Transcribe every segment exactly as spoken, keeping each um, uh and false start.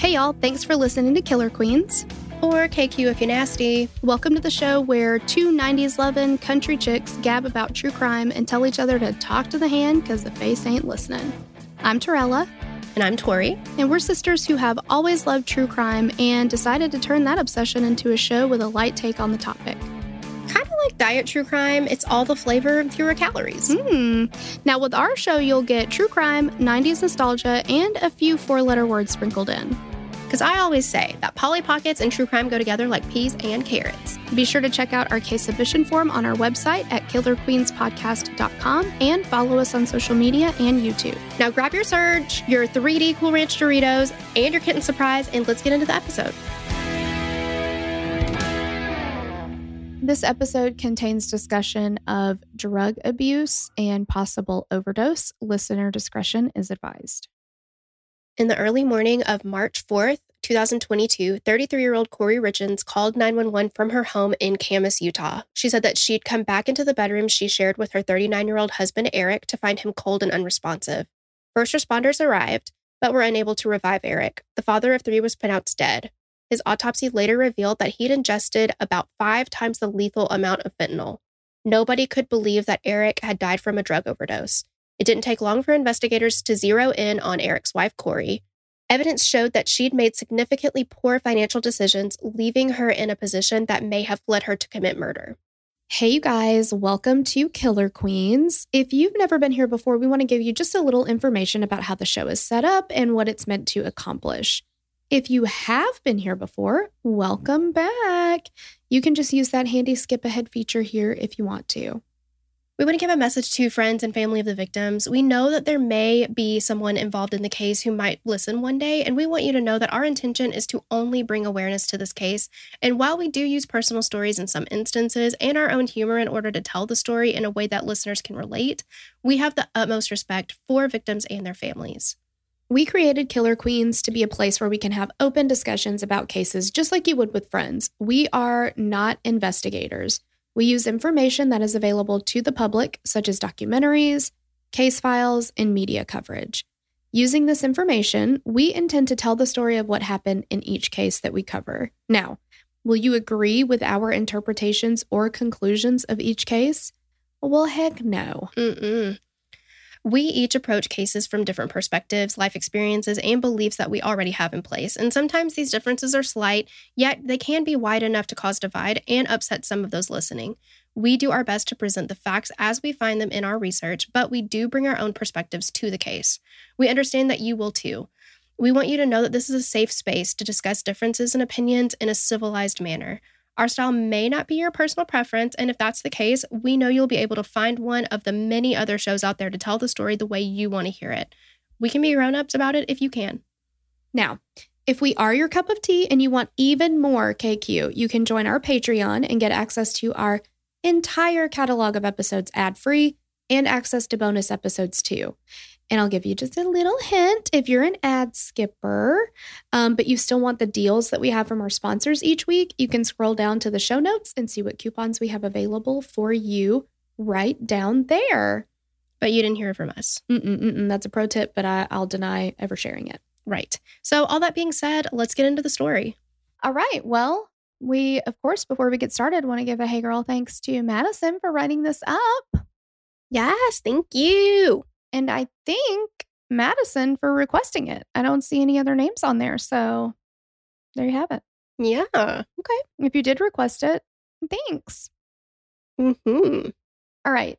Hey y'all, thanks for listening to Killer Queens. Or K Q if you're nasty. Welcome to the show where two nineties loving country chicks gab about true crime and tell each other to talk to the hand because the face ain't listening. I'm Torella. And I'm Tori. And we're sisters who have always loved true crime and decided to turn that obsession into a show with a light take on the topic. Kind of like diet true crime, it's all the flavor and fewer calories. Hmm. Now with our show, you'll get true crime, nineties nostalgia, and a few four-letter words sprinkled in. Because I always say that Polly Pockets and true crime go together like peas and carrots. Be sure to check out our case submission form on our website at killer queens podcast dot com and follow us on social media and YouTube. Now grab your Surge, your three D Cool Ranch Doritos, and your kitten surprise, and let's get into the episode. This episode contains discussion of drug abuse and possible overdose. Listener discretion is advised. In the early morning of March fourth, twenty twenty-two, thirty-three-year-old Corey Richens called nine one one from her home in Camas, Utah. She said that she'd come back into the bedroom she shared with her thirty-nine-year-old husband, Eric, to find him cold and unresponsive. First responders arrived, but were unable to revive Eric. The father of three was pronounced dead. His autopsy later revealed that he'd ingested about five times the lethal amount of fentanyl. Nobody could believe that Eric had died from a drug overdose. It didn't take long for investigators to zero in on Eric's wife, Corey. Evidence showed that she'd made significantly poor financial decisions, leaving her in a position that may have led her to commit murder. Hey, you guys, welcome to Killer Queens. If you've never been here before, we want to give you just a little information about how the show is set up and what it's meant to accomplish. If you have been here before, welcome back. You can just use that handy skip ahead feature here if you want to. We want to give a message to friends and family of the victims. We know that there may be someone involved in the case who might listen one day, and we want you to know that our intention is to only bring awareness to this case. And while we do use personal stories in some instances and our own humor in order to tell the story in a way that listeners can relate, we have the utmost respect for victims and their families. We created Killer Queens to be a place where we can have open discussions about cases just like you would with friends. We are not investigators. We use information that is available to the public, such as documentaries, case files, and media coverage. Using this information, we intend to tell the story of what happened in each case that we cover. Now, will you agree with our interpretations or conclusions of each case? Well, heck no. Mm-mm. We each approach cases from different perspectives, life experiences, and beliefs that we already have in place. And sometimes these differences are slight, yet they can be wide enough to cause divide and upset some of those listening. We do our best to present the facts as we find them in our research, but we do bring our own perspectives to the case. We understand that you will too. We want you to know that this is a safe space to discuss differences and opinions in a civilized manner. Our style may not be your personal preference, and if that's the case, we know you'll be able to find one of the many other shows out there to tell the story the way you want to hear it. We can be grown-ups about it if you can. Now, if we are your cup of tea and you want even more K Q, you can join our Patreon and get access to our entire catalog of episodes ad-free and access to bonus episodes too. And I'll give you just a little hint if you're an ad skipper, um, but you still want the deals that we have from our sponsors each week, you can scroll down to the show notes and see what coupons we have available for you right down there. But you didn't hear it from us. Mm-mm, mm-mm, that's a pro tip, but I, I'll deny ever sharing it. Right. So all that being said, let's get into the story. All right. Well, we, of course, before we get started, want to give a hey girl thanks to Madison for writing this up. Yes, thank you. And I think Madison for requesting it. I don't see any other names on there. So there you have it. Yeah. Okay. If you did request it, thanks. Mm-hmm. All right.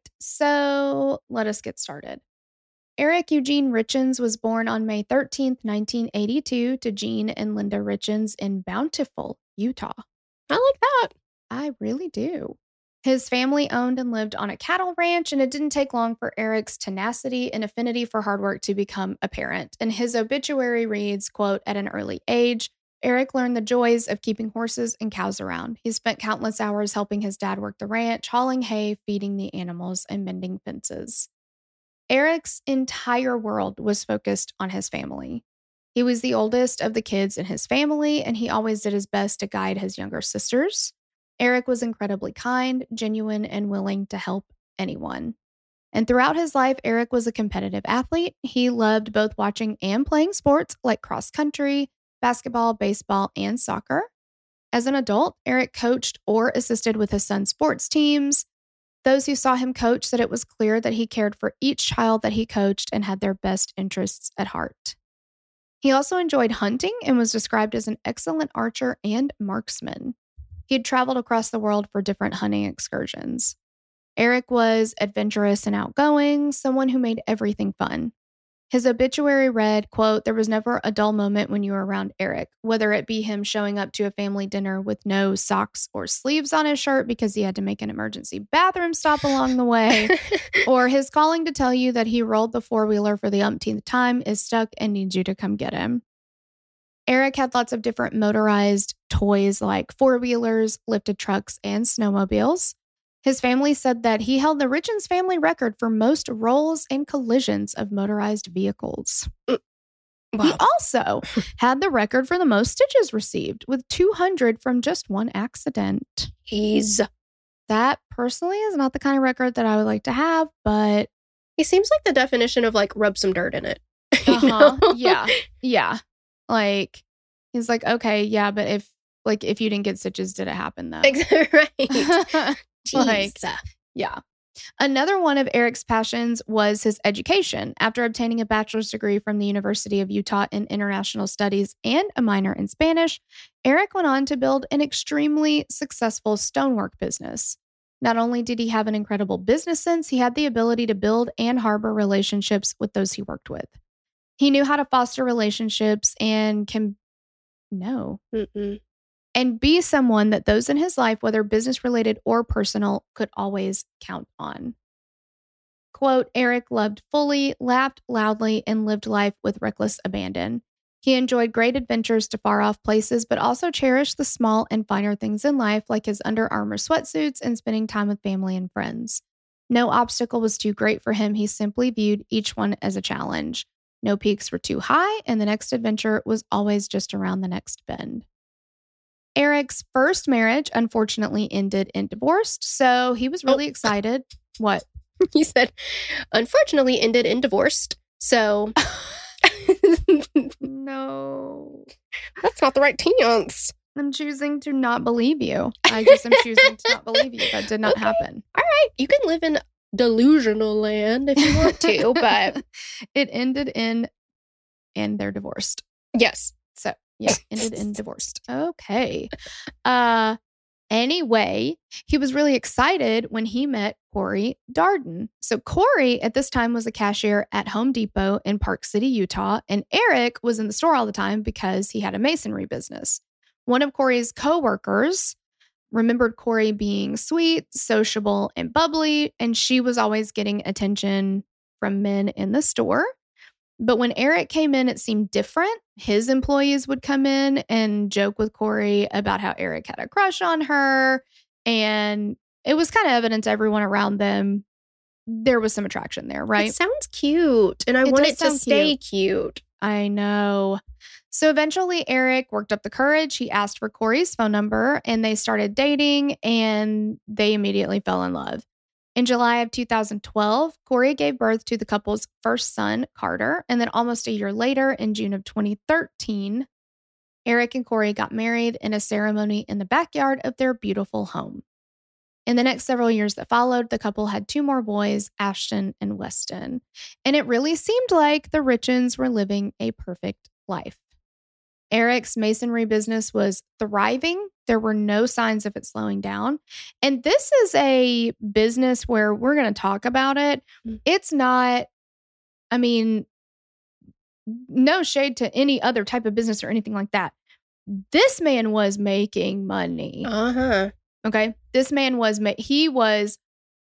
So let us get started. Eric Eugene Richens was born on May thirteenth, nineteen eighty-two to Gene and Linda Richens in Bountiful, Utah. I like that. I really do. His family owned and lived on a cattle ranch, and it didn't take long for Eric's tenacity and affinity for hard work to become apparent. And his obituary reads, quote, at an early age, Eric learned the joys of keeping horses and cows around. He spent countless hours helping his dad work the ranch, hauling hay, feeding the animals, and mending fences. Eric's entire world was focused on his family. He was the oldest of the kids in his family, and he always did his best to guide his younger sisters. Eric was incredibly kind, genuine, and willing to help anyone. And throughout his life, Eric was a competitive athlete. He loved both watching and playing sports like cross country, basketball, baseball, and soccer. As an adult, Eric coached or assisted with his son's sports teams. Those who saw him coach said it was clear that he cared for each child that he coached and had their best interests at heart. He also enjoyed hunting and was described as an excellent archer and marksman. He had traveled across the world for different hunting excursions. Eric was adventurous and outgoing, someone who made everything fun. His obituary read, quote, "There was never a dull moment when you were around Eric, whether it be him showing up to a family dinner with no socks or sleeves on his shirt because he had to make an emergency bathroom stop along the way, or his calling to tell you that he rolled the four-wheeler for the umpteenth time, is stuck, and needs you to come get him." Eric had lots of different motorized toys like four-wheelers, lifted trucks, and snowmobiles. His family said that he held the Richens family record for most rolls and collisions of motorized vehicles. Wow. He also had the record for the most stitches received, with two hundred from just one accident. He's... That personally is not the kind of record that I would like to have, but... He seems like the definition of, like, rub some dirt in it. Uh-huh. Yeah. Yeah. Like, he's like, okay, yeah, but if, like, if you didn't get stitches, did it happen, though? Right. Like, yeah. Another one of Eric's passions was his education. After obtaining a bachelor's degree from the University of Utah in international studies and a minor in Spanish, Eric went on to build an extremely successful stonework business. Not only did he have an incredible business sense, he had the ability to build and harbor relationships with those he worked with. He knew how to foster relationships and can no. Mm-mm. And be someone that those in his life, whether business-related or personal, could always count on. Quote, "Eric loved fully, laughed loudly, and lived life with reckless abandon. He enjoyed great adventures to far-off places, but also cherished the small and finer things in life, like his Under Armour sweatsuits and spending time with family and friends. No obstacle was too great for him. He simply viewed each one as a challenge. No peaks were too high, and the next adventure was always just around the next bend." Eric's first marriage, unfortunately, ended in divorce, so he was really oh. excited. What? He said, unfortunately, ended in divorced, so... No. That's not the right tense. I'm choosing to not believe you. I just am choosing to not believe you. That did not okay. happen. All right. You can live in delusional land if you want to, but... It ended in... And they're divorced. Yes. So... Yeah, ended in divorced. Okay. Uh, anyway, he was really excited when he met Corey Darden. So Corey at this time was a cashier at Home Depot in Park City, Utah, and Eric was in the store all the time because he had a masonry business. One of Corey's coworkers remembered Corey being sweet, sociable, and bubbly, and she was always getting attention from men in the store. But when Eric came in, it seemed different. His employees would come in and joke with Corey about how Eric had a crush on her. And it was kind of evident to everyone around them there was some attraction there, right? It sounds cute. And I It want does it to sound stay cute. I know. So eventually Eric worked up the courage. He asked for Corey's phone number and they started dating and they immediately fell in love. In July of two thousand twelve, Corey gave birth to the couple's first son, Carter. And then almost a year later, in June of twenty thirteen, Eric and Corey got married in a ceremony in the backyard of their beautiful home. In the next several years that followed, the couple had two more boys, Ashton and Weston. And it really seemed like the Richens were living a perfect life. Eric's masonry business was thriving. There were no signs of it slowing down. And this is a business where we're going to talk about it. It's not, I mean, no shade to any other type of business or anything like that. This man was making money. Uh-huh. Okay. This man was, ma- he was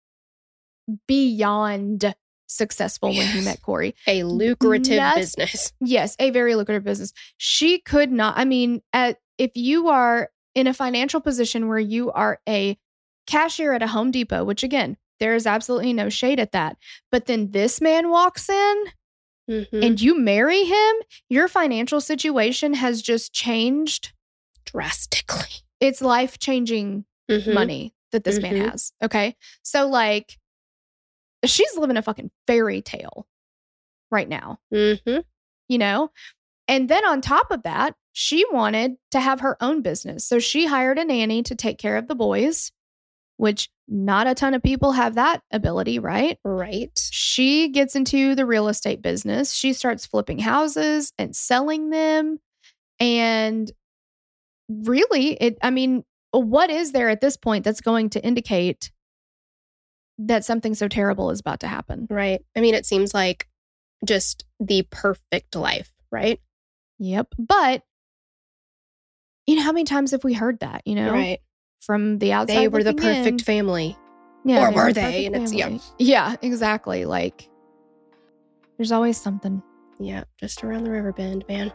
beyond successful when he met Corey. A lucrative Noth- business. Yes, a very lucrative business. She could not, I mean, at, if you are in a financial position where you are a cashier at a Home Depot, which again, there is absolutely no shade at that. But then this man walks in mm-hmm. and you marry him, your financial situation has just changed drastically. It's life-changing mm-hmm. money that this mm-hmm. man has. Okay. So like, she's living a fucking fairy tale right now, mm-hmm. you know? And then on top of that, she wanted to have her own business. So she hired a nanny to take care of the boys, which not a ton of people have that ability, right? Right. She gets into the real estate business. She starts flipping houses and selling them. And really, it, I mean, what is there at this point that's going to indicate that something so terrible is about to happen? Right. I mean, it seems like just the perfect life, right? Yep. But, you know, how many times have we heard that, you know? Right. From the outside. They were the perfect in. family. Yeah, or they were were they? And family. it's, yeah. Yeah, exactly. Like, there's always something. Yeah, just around the river bend, man.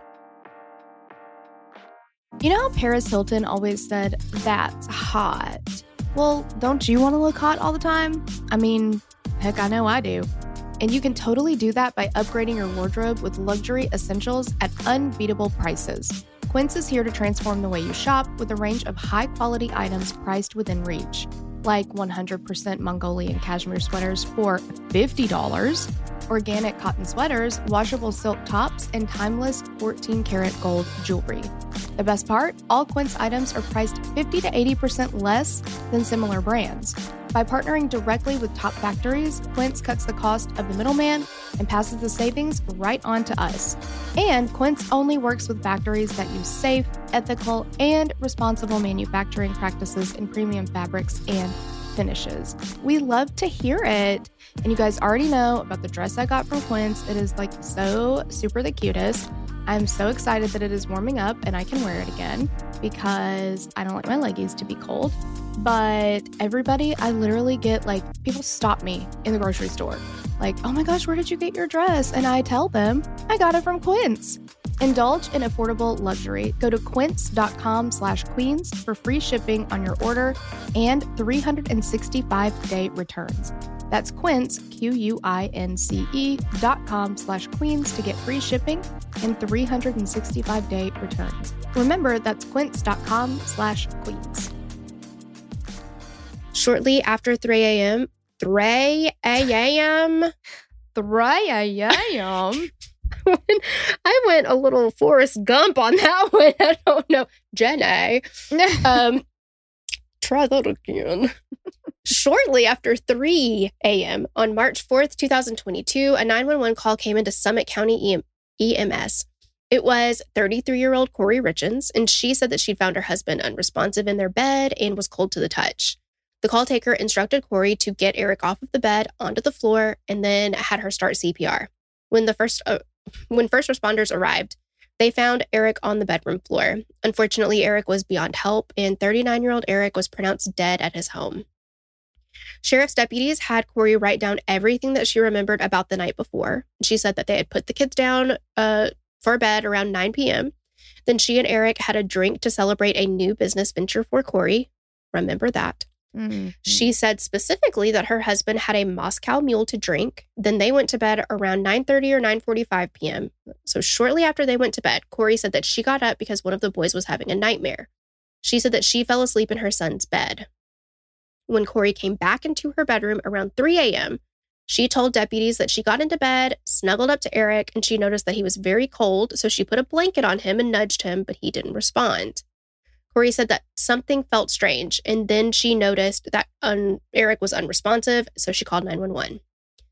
You know how Paris Hilton always said, that's hot? Well, don't you want to look hot all the time? I mean, heck, I know I do. And you can totally do that by upgrading your wardrobe with luxury essentials at unbeatable prices. Quince is here to transform the way you shop with a range of high-quality items priced within reach. Like one hundred percent Mongolian cashmere sweaters for fifty dollars, organic cotton sweaters, washable silk tops, and timeless fourteen karat gold jewelry. The best part? All Quince items are priced fifty to eighty percent less than similar brands. By partnering directly with top factories, Quince cuts the cost of the middleman and passes the savings right on to us. And Quince only works with factories that use safe, ethical, and responsible manufacturing practices in premium fabrics and finishes. We love to hear it. And you guys already know about the dress I got from Quince. It is like so super the cutest. I'm so excited that it is warming up and I can wear it again because I don't like my leggies to be cold. But everybody, I literally get like, people stop me in the grocery store. Like, oh my gosh, where did you get your dress? And I tell them, I got it from Quince. Indulge in affordable luxury. Go to quince.com slash queens for free shipping on your order and three hundred sixty-five day returns. That's Quince, Q U I N C E dot com slash queens to get free shipping and three hundred sixty-five day returns. Remember, that's quince.com slash queens. Shortly after three a.m., three a.m., three a.m. I went a little Forrest Gump on that one. I don't know. Jenny. Um, try that again. Shortly after three a.m. on March fourth, twenty twenty-two, a nine one one call came into Summit County E M S. It was thirty-three-year-old Corey Richens, and she said that she'd found her husband unresponsive in their bed and was cold to the touch. The call taker instructed Corey to get Eric off of the bed onto the floor and then had her start C P R. When the first uh, when first responders arrived, they found Eric on the bedroom floor. Unfortunately, Eric was beyond help, and thirty-nine-year-old Eric was pronounced dead at his home. Sheriff's deputies had Corey write down everything that she remembered about the night before. She said that they had put the kids down uh, for bed around nine p.m. Then she and Eric had a drink to celebrate a new business venture for Corey. Remember that. Mm-hmm. She said specifically that her husband had a Moscow Mule to drink. Then they went to bed around nine thirty or nine forty-five p.m. So shortly after they went to bed, Corey said that she got up because one of the boys was having a nightmare. She said that she fell asleep in her son's bed. When Corey came back into her bedroom around three a.m., she told deputies that she got into bed, snuggled up to Eric, and she noticed that he was very cold, so she put a blanket on him and nudged him, but he didn't respond. Corey said that something felt strange, and then she noticed that un- Eric was unresponsive, so she called nine one one.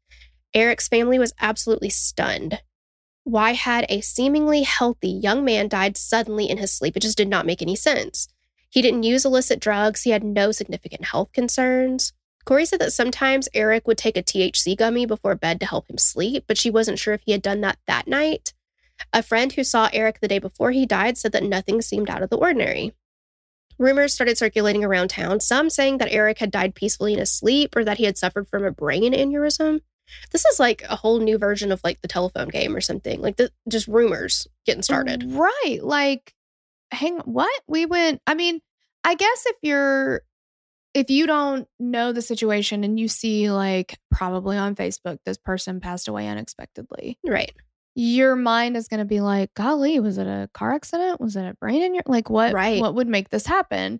Eric's family was absolutely stunned. Why had a seemingly healthy young man died suddenly in his sleep? It just did not make any sense. He didn't use illicit drugs. He had no significant health concerns. Corey said that sometimes Eric would take a T H C gummy before bed to help him sleep, but she wasn't sure if he had done that that night. A friend who saw Eric the day before he died said that nothing seemed out of the ordinary. Rumors started circulating around town, some saying that Eric had died peacefully in his sleep or that he had suffered from a brain aneurysm. This is like a whole new version of like the telephone game or something, like the, just rumors getting started. Right. Like, hang on, what? We went, I mean, I guess if you're, if you don't know the situation and you see like probably on Facebook, this person passed away unexpectedly. Right. Your mind is going to be like, golly, was it a car accident? Was it a brain in your, like what, right. what would make this happen?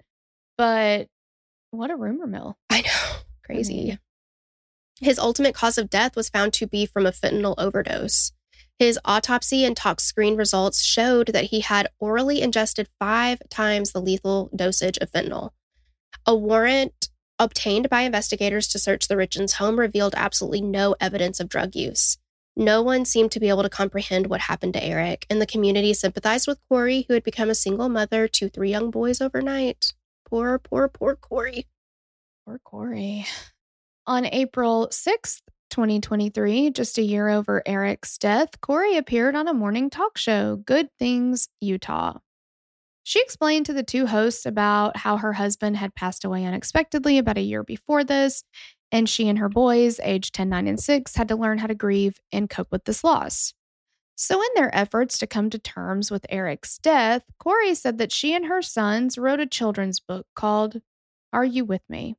But what a rumor mill. I know. Crazy. Mm-hmm. His ultimate cause of death was found to be from a fentanyl overdose. His autopsy and tox screen results showed that he had orally ingested five times the lethal dosage of fentanyl. A warrant obtained by investigators to search the Richens' home revealed absolutely no evidence of drug use. No one seemed to be able to comprehend what happened to Eric, and the community sympathized with Corey, who had become a single mother to three young boys overnight. Poor, poor, poor Corey. Poor Corey. On April sixth, twenty twenty-three, just a year over Eric's death, Corey appeared on a morning talk show, Good Things Utah. She explained to the two hosts about how her husband had passed away unexpectedly about a year before this, and she and her boys, aged ten, nine, and six, had to learn how to grieve and cope with this loss. So in their efforts to come to terms with Eric's death, Corey said that she and her sons wrote a children's book called Are You With Me?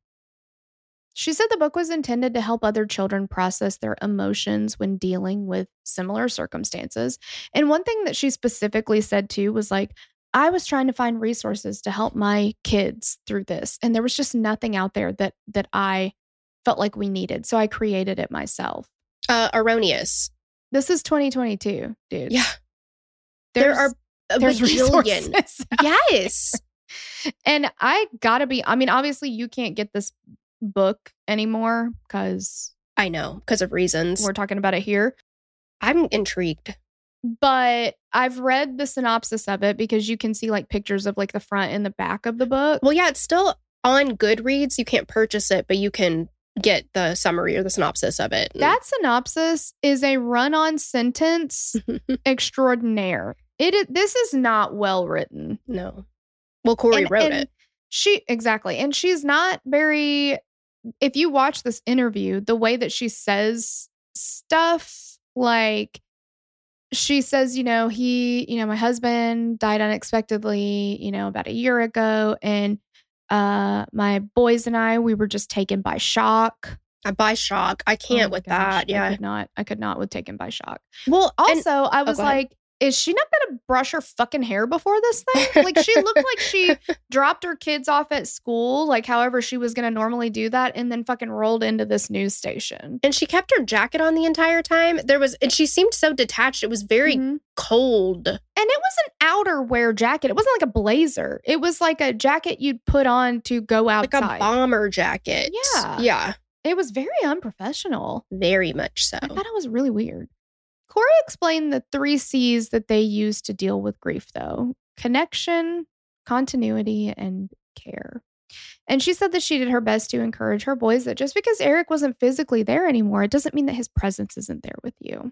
She said the book was intended to help other children process their emotions when dealing with similar circumstances. And one thing that she specifically said too was like, I was trying to find resources to help my kids through this. And there was just nothing out there that that I felt like we needed. So I created it myself. Uh, erroneous. This is twenty twenty-two, dude. Yeah. There's, there are a there's bajillion. resources. Yes. And I gotta be, I mean, obviously you can't get this book anymore because I know, because of reasons. We're talking about it here. I'm intrigued. But I've read the synopsis of it because you can see like pictures of like the front and the back of the book. Well, yeah, it's still on Goodreads. You can't purchase it, but you can get the summary or the synopsis of it. That synopsis is a run-on sentence extraordinaire. It is, this is not well written. No. Well, Corey and, wrote and it. She exactly. And she's not very, if you watch this interview, the way that she says stuff, like she says, you know, he, you know, my husband died unexpectedly, you know, about a year ago. And uh, my boys and I, we were just taken by shock. Uh, by shock. I can't oh with gosh, that. Yeah. I could not, I could not with taken by shock. Well, Also, and, I was oh, like, is she not going to brush her fucking hair before this thing? Like, she looked like she dropped her kids off at school, like however she was going to normally do that, and then fucking rolled into this news station. And she kept her jacket on the entire time. There was, and she seemed so detached. It was very mm-hmm. cold. And it was an outerwear jacket. It wasn't like a blazer. It was like a jacket you'd put on to go outside. Like a bomber jacket. Yeah. Yeah. It was very unprofessional. Very much so. I thought it was really weird. Corey explained the three C's that they use to deal with grief, though. Connection, continuity, and care. And she said that she did her best to encourage her boys that just because Eric wasn't physically there anymore, it doesn't mean that his presence isn't there with you.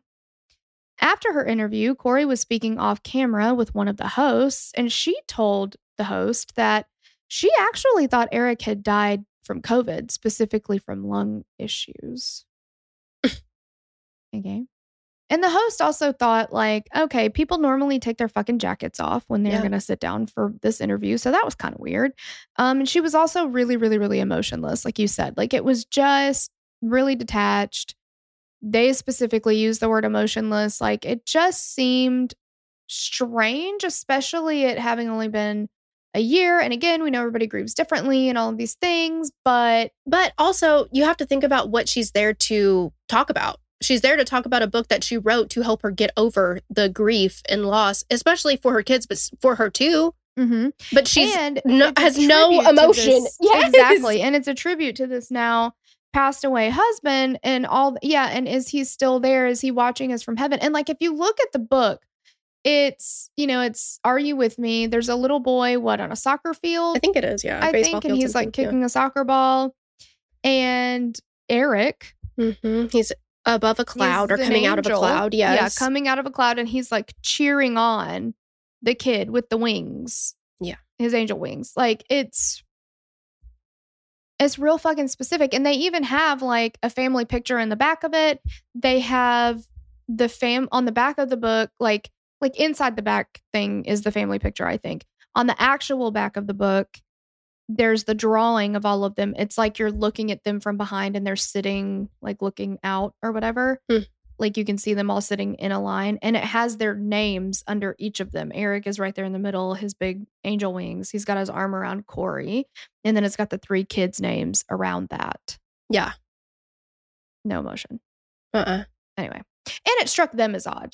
After her interview, Corey was speaking off camera with one of the hosts, and she told the host that she actually thought Eric had died from COVID, specifically from lung issues. Okay. And the host also thought, like, okay, people normally take their fucking jackets off when they're yeah. going to sit down for this interview. So that was kind of weird. Um, and she was also really, really, really emotionless, like you said. Like, it was just really detached. They specifically used the word emotionless. Like, it just seemed strange, especially it having only been a year. And again, we know everybody grieves differently and all of these things. But But also, you have to think about what she's there to talk about. She's there to talk about a book that she wrote to help her get over the grief and loss, especially for her kids, but for her too. Mm-hmm. But she's and no, has no emotion. Yes. Exactly. And it's a tribute to this now passed away husband and all. Yeah. And is he still there? Is he watching us from heaven? And like, if you look at the book, it's, you know, it's, Are You With Me? There's a little boy, what, on a soccer field? I think it is. Yeah. I think. And he's like kicking yeah. a soccer ball. And Eric. Mm-hmm. He's above a cloud or coming out of a cloud. Yes. Yeah, coming out of a cloud. And he's like cheering on the kid with the wings. Yeah. His angel wings. Like, it's, it's real fucking specific. And they even have like a family picture in the back of it. They have the fam on the back of the book, like, like inside the back thing is the family picture, I think. On the actual back of the book, there's the drawing of all of them. It's like you're looking at them from behind and they're sitting like looking out or whatever. Mm. Like you can see them all sitting in a line, and it has their names under each of them. Eric is right there in the middle, his big angel wings. He's got his arm around Corey, and then it's got the three kids' names around that. Yeah. No emotion. Uh-uh. Anyway. And it struck them as odd.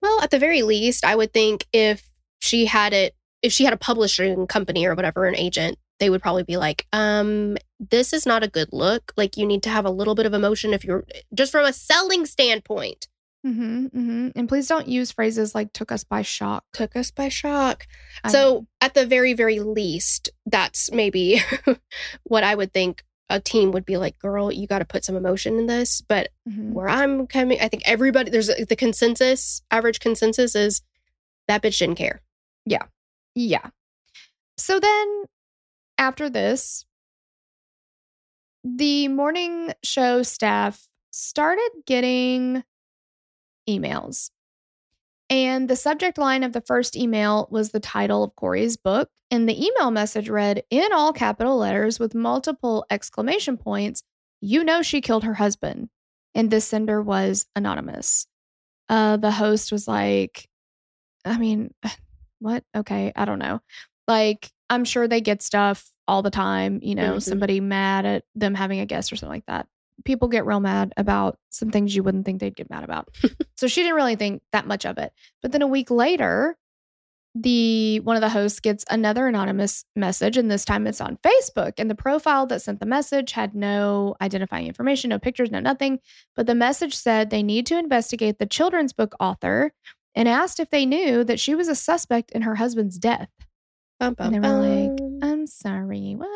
Well, at the very least, I would think if she had it, if she had a publishing company or whatever, an agent, they would probably be like, um, this is not a good look. Like, you need to have a little bit of emotion if you're just from a selling standpoint. Mm-hmm, mm-hmm. And please don't use phrases like took us by shock. Took us by shock. I so mean, at the very, very least, that's maybe what I would think a team would be like, girl, you got to put some emotion in this. But mm-hmm. where I'm coming, I think everybody, there's a, the consensus, average consensus is that bitch didn't care. Yeah. Yeah. So then after this, the morning show staff started getting emails. And the subject line of the first email was the title of Corey's book. And the email message read in all capital letters with multiple exclamation points, "You know she killed her husband." And this sender was anonymous. Uh, the host was like, I mean, what? Okay, I don't know. Like, I'm sure they get stuff all the time, you know, mm-hmm. somebody mad at them having a guest or something like that. People get real mad about some things you wouldn't think they'd get mad about. So she didn't really think that much of it. But then a week later, the one of the hosts gets another anonymous message, and this time it's on Facebook. And the profile that sent the message had no identifying information, no pictures, no nothing. But the message said they need to investigate the children's book author and asked if they knew that she was a suspect in her husband's death. Bum, bum, and they were bum. like, I'm sorry, what?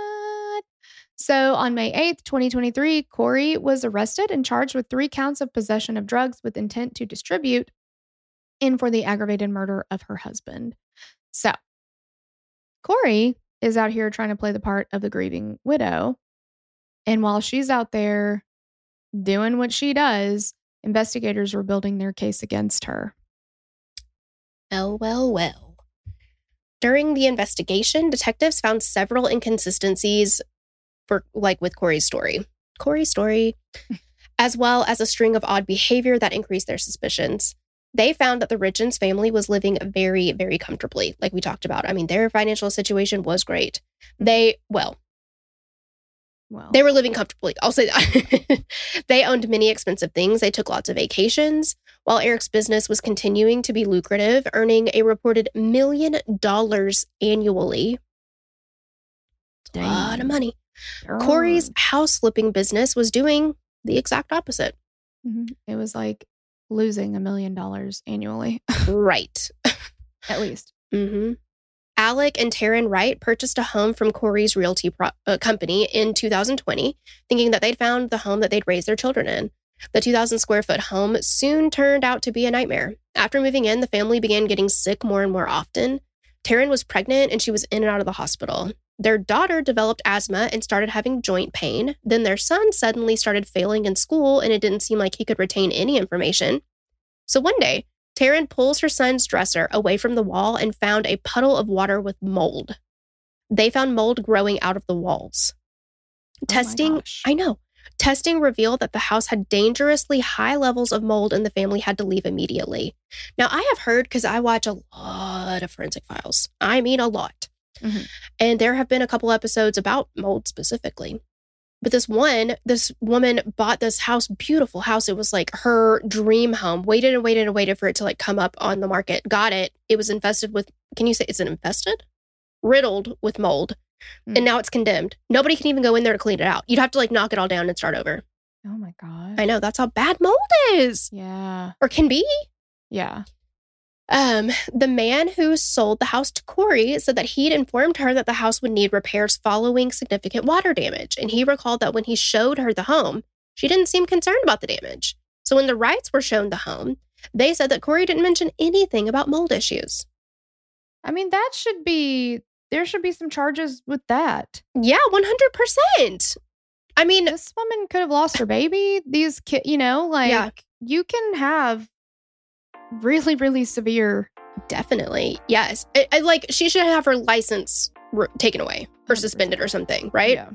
So on May eighth, twenty twenty-three, Corey was arrested and charged with three counts of possession of drugs with intent to distribute and for the aggravated murder of her husband. So Corey is out here trying to play the part of the grieving widow. And while she's out there doing what she does, investigators were building their case against her. Well, well, well. During the investigation, detectives found several inconsistencies for, like with Corey's story. Corey's story, as well as a string of odd behavior that increased their suspicions. They found that the Richens family was living very, very comfortably, like we talked about. I mean, their financial situation was great. They, well, well. they were living comfortably. I'll say that. They owned many expensive things. They took lots of vacations, while Eric's business was continuing to be lucrative, earning a reported million dollars annually. Dang. A lot of money. Girl. Corey's house flipping business was doing the exact opposite. Mm-hmm. It was like losing a million dollars annually. Right. At least. Mm-hmm. Alec and Taryn Wright purchased a home from Corey's realty pro- uh, company in two thousand twenty, thinking that they'd found the home that they'd raised their children in. The two thousand square foot home soon turned out to be a nightmare. After moving in, the family began getting sick more and more often. Taryn was pregnant and she was in and out of the hospital. Their daughter developed asthma and started having joint pain. Then their son suddenly started failing in school and it didn't seem like he could retain any information. So one day, Taryn pulls her son's dresser away from the wall and found a puddle of water with mold. They found mold growing out of the walls. Oh Testing, I know. Testing revealed that the house had dangerously high levels of mold and the family had to leave immediately. Now, I have heard, because I watch a lot of Forensic Files. I mean, a lot. Mm-hmm. And there have been a couple episodes about mold specifically. But this one, this woman bought this house, beautiful house. It was like her dream home, waited and waited and waited for it to like come up on the market. Got it. It was infested with, can you say, is it infested? Riddled with mold. Mm. And now it's condemned. Nobody can even go in there to clean it out. You'd have to like knock it all down and start over. Oh my God. I know. That's how bad mold is. Yeah. Or can be. Yeah. Um, the man who sold the house to Corey said that he'd informed her that the house would need repairs following significant water damage. And he recalled that when he showed her the home, she didn't seem concerned about the damage. So when the Wrights were shown the home, they said that Corey didn't mention anything about mold issues. I mean, that should be, there should be some charges with that. Yeah, one hundred percent. I mean, this woman could have lost her baby. These kids, you know, like yeah. you can have really, really severe. Definitely. Yes. I, I, like she should have her license re- taken away or suspended or something, right? Yeah.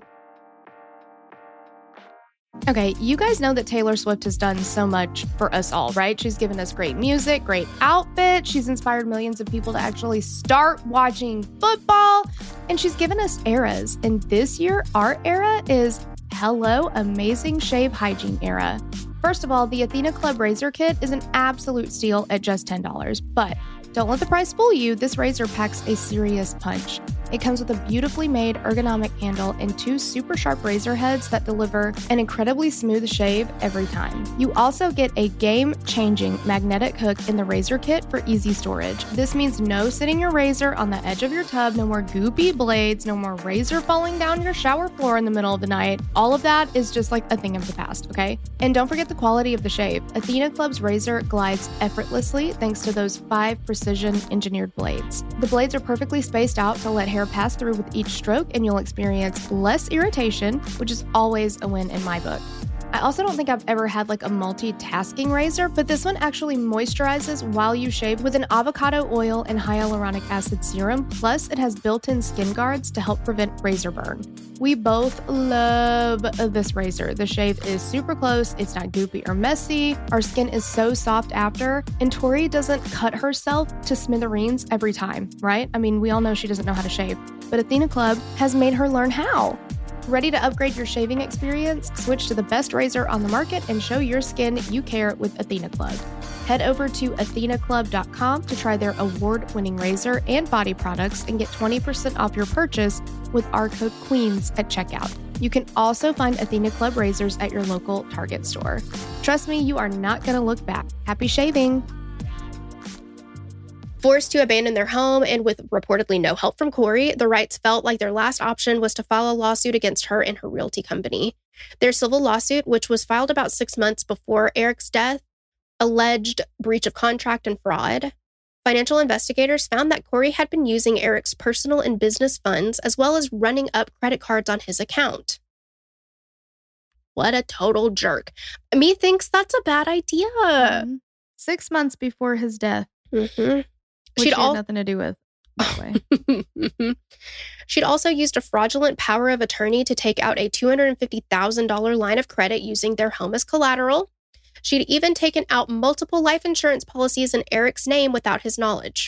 Okay, you guys know that Taylor Swift has done so much for us all, right? She's given us great music, great outfits. She's inspired millions of people to actually start watching football. And she's given us eras. And this year, our era is hello, amazing shave hygiene era. First of all, the Athena Club Razor Kit is an absolute steal at just ten dollars, but don't let the price fool you. This razor packs a serious punch. It comes with a beautifully made ergonomic handle and two super sharp razor heads that deliver an incredibly smooth shave every time. You also get a game-changing magnetic hook in the razor kit for easy storage. This means no sitting your razor on the edge of your tub, no more goopy blades, no more razor falling down your shower floor in the middle of the night. All of that is just like a thing of the past, okay? And don't forget the quality of the shave. Athena Club's razor glides effortlessly thanks to those five precision engineered blades. The blades are perfectly spaced out to let hair pass through with each stroke, and you'll experience less irritation, which is always a win in my book. I also don't think I've ever had like a multitasking razor, but this one actually moisturizes while you shave with an avocado oil and hyaluronic acid serum. Plus, it has built-in skin guards to help prevent razor burn. We both love this razor. The shave is super close. It's not goopy or messy. Our skin is so soft after, and Tori doesn't cut herself to smithereens every time, right? I mean, we all know she doesn't know how to shave, but Athena Club has made her learn how. Ready to upgrade your shaving experience? Switch to the best razor on the market and show your skin you care with Athena Club. Head over to athena club dot com to try their award-winning razor and body products and get twenty percent off your purchase with our code QUEENS at checkout. You can also find Athena Club razors at your local Target store. Trust me, you are not going to look back. Happy shaving! Forced to abandon their home and with reportedly no help from Corey, the Wrights felt like their last option was to file a lawsuit against her and her realty company. Their civil lawsuit, which was filed about six months before Eric's death, alleged breach of contract and fraud. Financial investigators found that Corey had been using Eric's personal and business funds, as well as running up credit cards on his account. What a total jerk. Me thinks that's a bad idea. Mm-hmm. Six months before his death. Mm-hmm. Which She'd she had al- nothing to do with, by the way. She'd also used a fraudulent power of attorney to take out a two hundred fifty thousand dollars line of credit using their home as collateral. She'd even taken out multiple life insurance policies in Eric's name without his knowledge.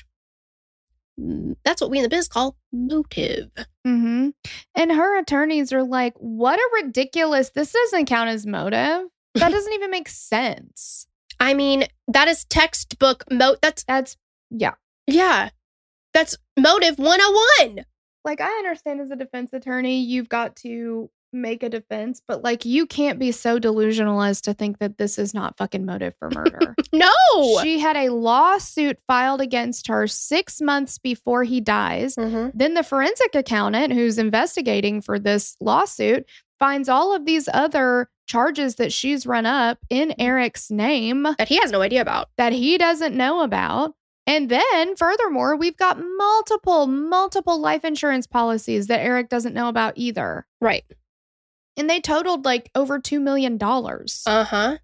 That's what we in the biz call motive. Mm-hmm. And her attorneys are like, what a ridiculous, this doesn't count as motive. That doesn't even make sense. I mean, that is textbook mo- That's, That's, yeah. Yeah, that's motive one oh one. Like, I understand as a defense attorney, you've got to make a defense, but like, you can't be so delusional as to think that this is not fucking motive for murder. No. She had a lawsuit filed against her six months before he dies. Mm-hmm. Then the forensic accountant who's investigating for this lawsuit finds all of these other charges that she's run up in Eric's name That he has no idea about. that he doesn't know about. And then furthermore, we've got multiple, multiple life insurance policies that Eric doesn't know about either. Right. And they totaled like over two million dollars. Uh-huh.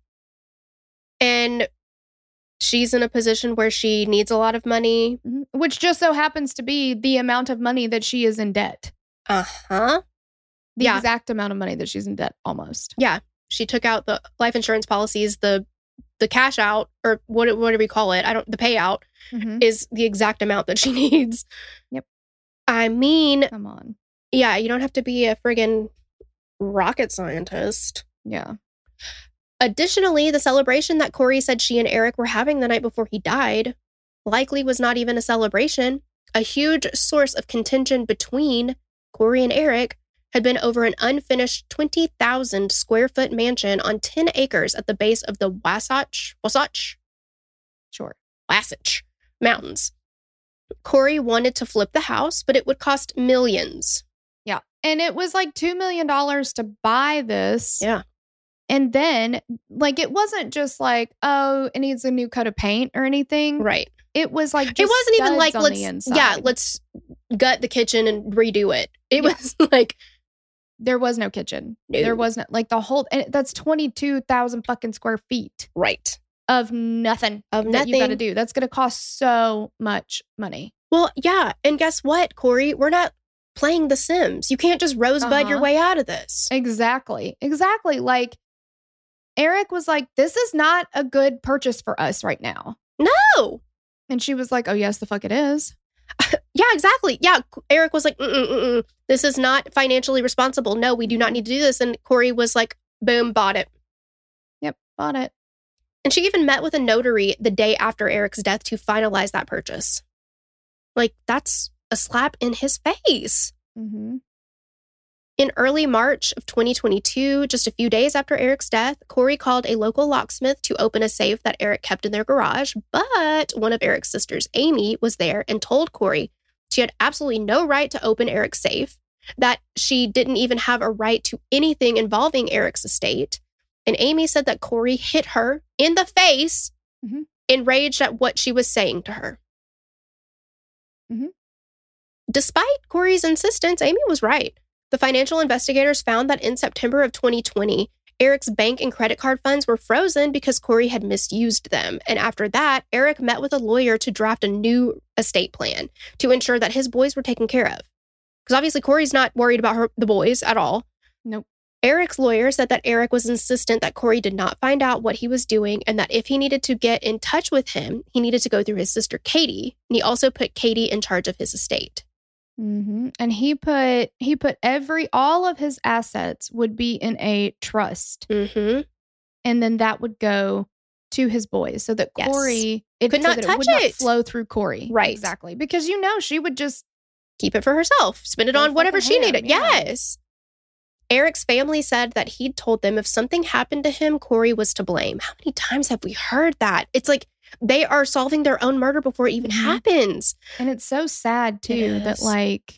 And she's in a position where she needs a lot of money. Which just so happens to be the amount of money that she is in debt. Uh-huh. The Yeah. exact amount of money that she's in debt, almost. Yeah. She took out the life insurance policies, the the cash out, or what what do we call it? I don't the payout Mm-hmm. is the exact amount that she needs. Yep. I mean, Come on. yeah, you don't have to be a friggin' rocket scientist. Yeah. Additionally, the celebration that Corey said she and Eric were having the night before he died likely was not even a celebration. A huge source of contention between Corey and Eric had been over an unfinished twenty thousand square foot mansion on ten acres at the base of the Wasatch, Wasatch, Sure. Wasatch Mountains. Corey wanted to flip the house, but it would cost millions. Yeah. And it was like two million dollars to buy this. Yeah. And then, like, it wasn't just like, oh, it needs a new coat of paint or anything. Right. It was like, just It wasn't even studs like, on let's, the inside. yeah, let's gut the kitchen and redo it. It Yeah. was like, There was no kitchen. No. There wasn't like the whole, and that's twenty-two thousand fucking square feet right. of nothing Of that you got to nothing. do. That's going to cost so much money. Well, yeah. And guess what, Corey? We're not playing The Sims. You can't just rosebud Uh-huh. your way out of this. Exactly. Exactly. Like, Eric was like, this is not a good purchase for us right now. No. And she was like, oh, yes, the fuck it is. Yeah, exactly. Yeah, Eric was like, mm-mm, mm-mm. This is not financially responsible. No, we do not need to do this. And Corey was like, boom, bought it. Yep, bought it. And she even met with a notary the day after Eric's death to finalize that purchase. Like, that's a slap in his face. Mm-hmm. In early March of twenty twenty-two, just a few days after Eric's death, Corey called a local locksmith to open a safe that Eric kept in their garage. But one of Eric's sisters, Amy, was there and told Corey she had absolutely no right to open Eric's safe, that she didn't even have a right to anything involving Eric's estate. And Amy said that Corey hit her in the face, mm-hmm. enraged at what she was saying to her. Mm-hmm. Despite Corey's insistence, Amy was right. The financial investigators found that in September of twenty twenty, Eric's bank and credit card funds were frozen because Corey had misused them. And after that, Eric met with a lawyer to draft a new estate plan to ensure that his boys were taken care of. Because obviously Corey's not worried about her, the boys at all. Nope. Eric's lawyer said that Eric was insistent that Corey did not find out what he was doing and that if he needed to get in touch with him, he needed to go through his sister Katie. And he also put Katie in charge of his estate. Mm-hmm. And he put he put every all of his assets would be in a trust, mm-hmm. and then that would go to his boys, so that yes. Corey it could so not that touch it would not it. flow through Corey, right? Exactly, because you know she would just keep it for herself, spend it on whatever she him, needed. Yeah. Yes. Eric's family said that he'd told them if something happened to him, Corey was to blame. How many times have we heard that? It's like they are solving their own murder before it even mm-hmm. happens. And it's so sad, too, that, like,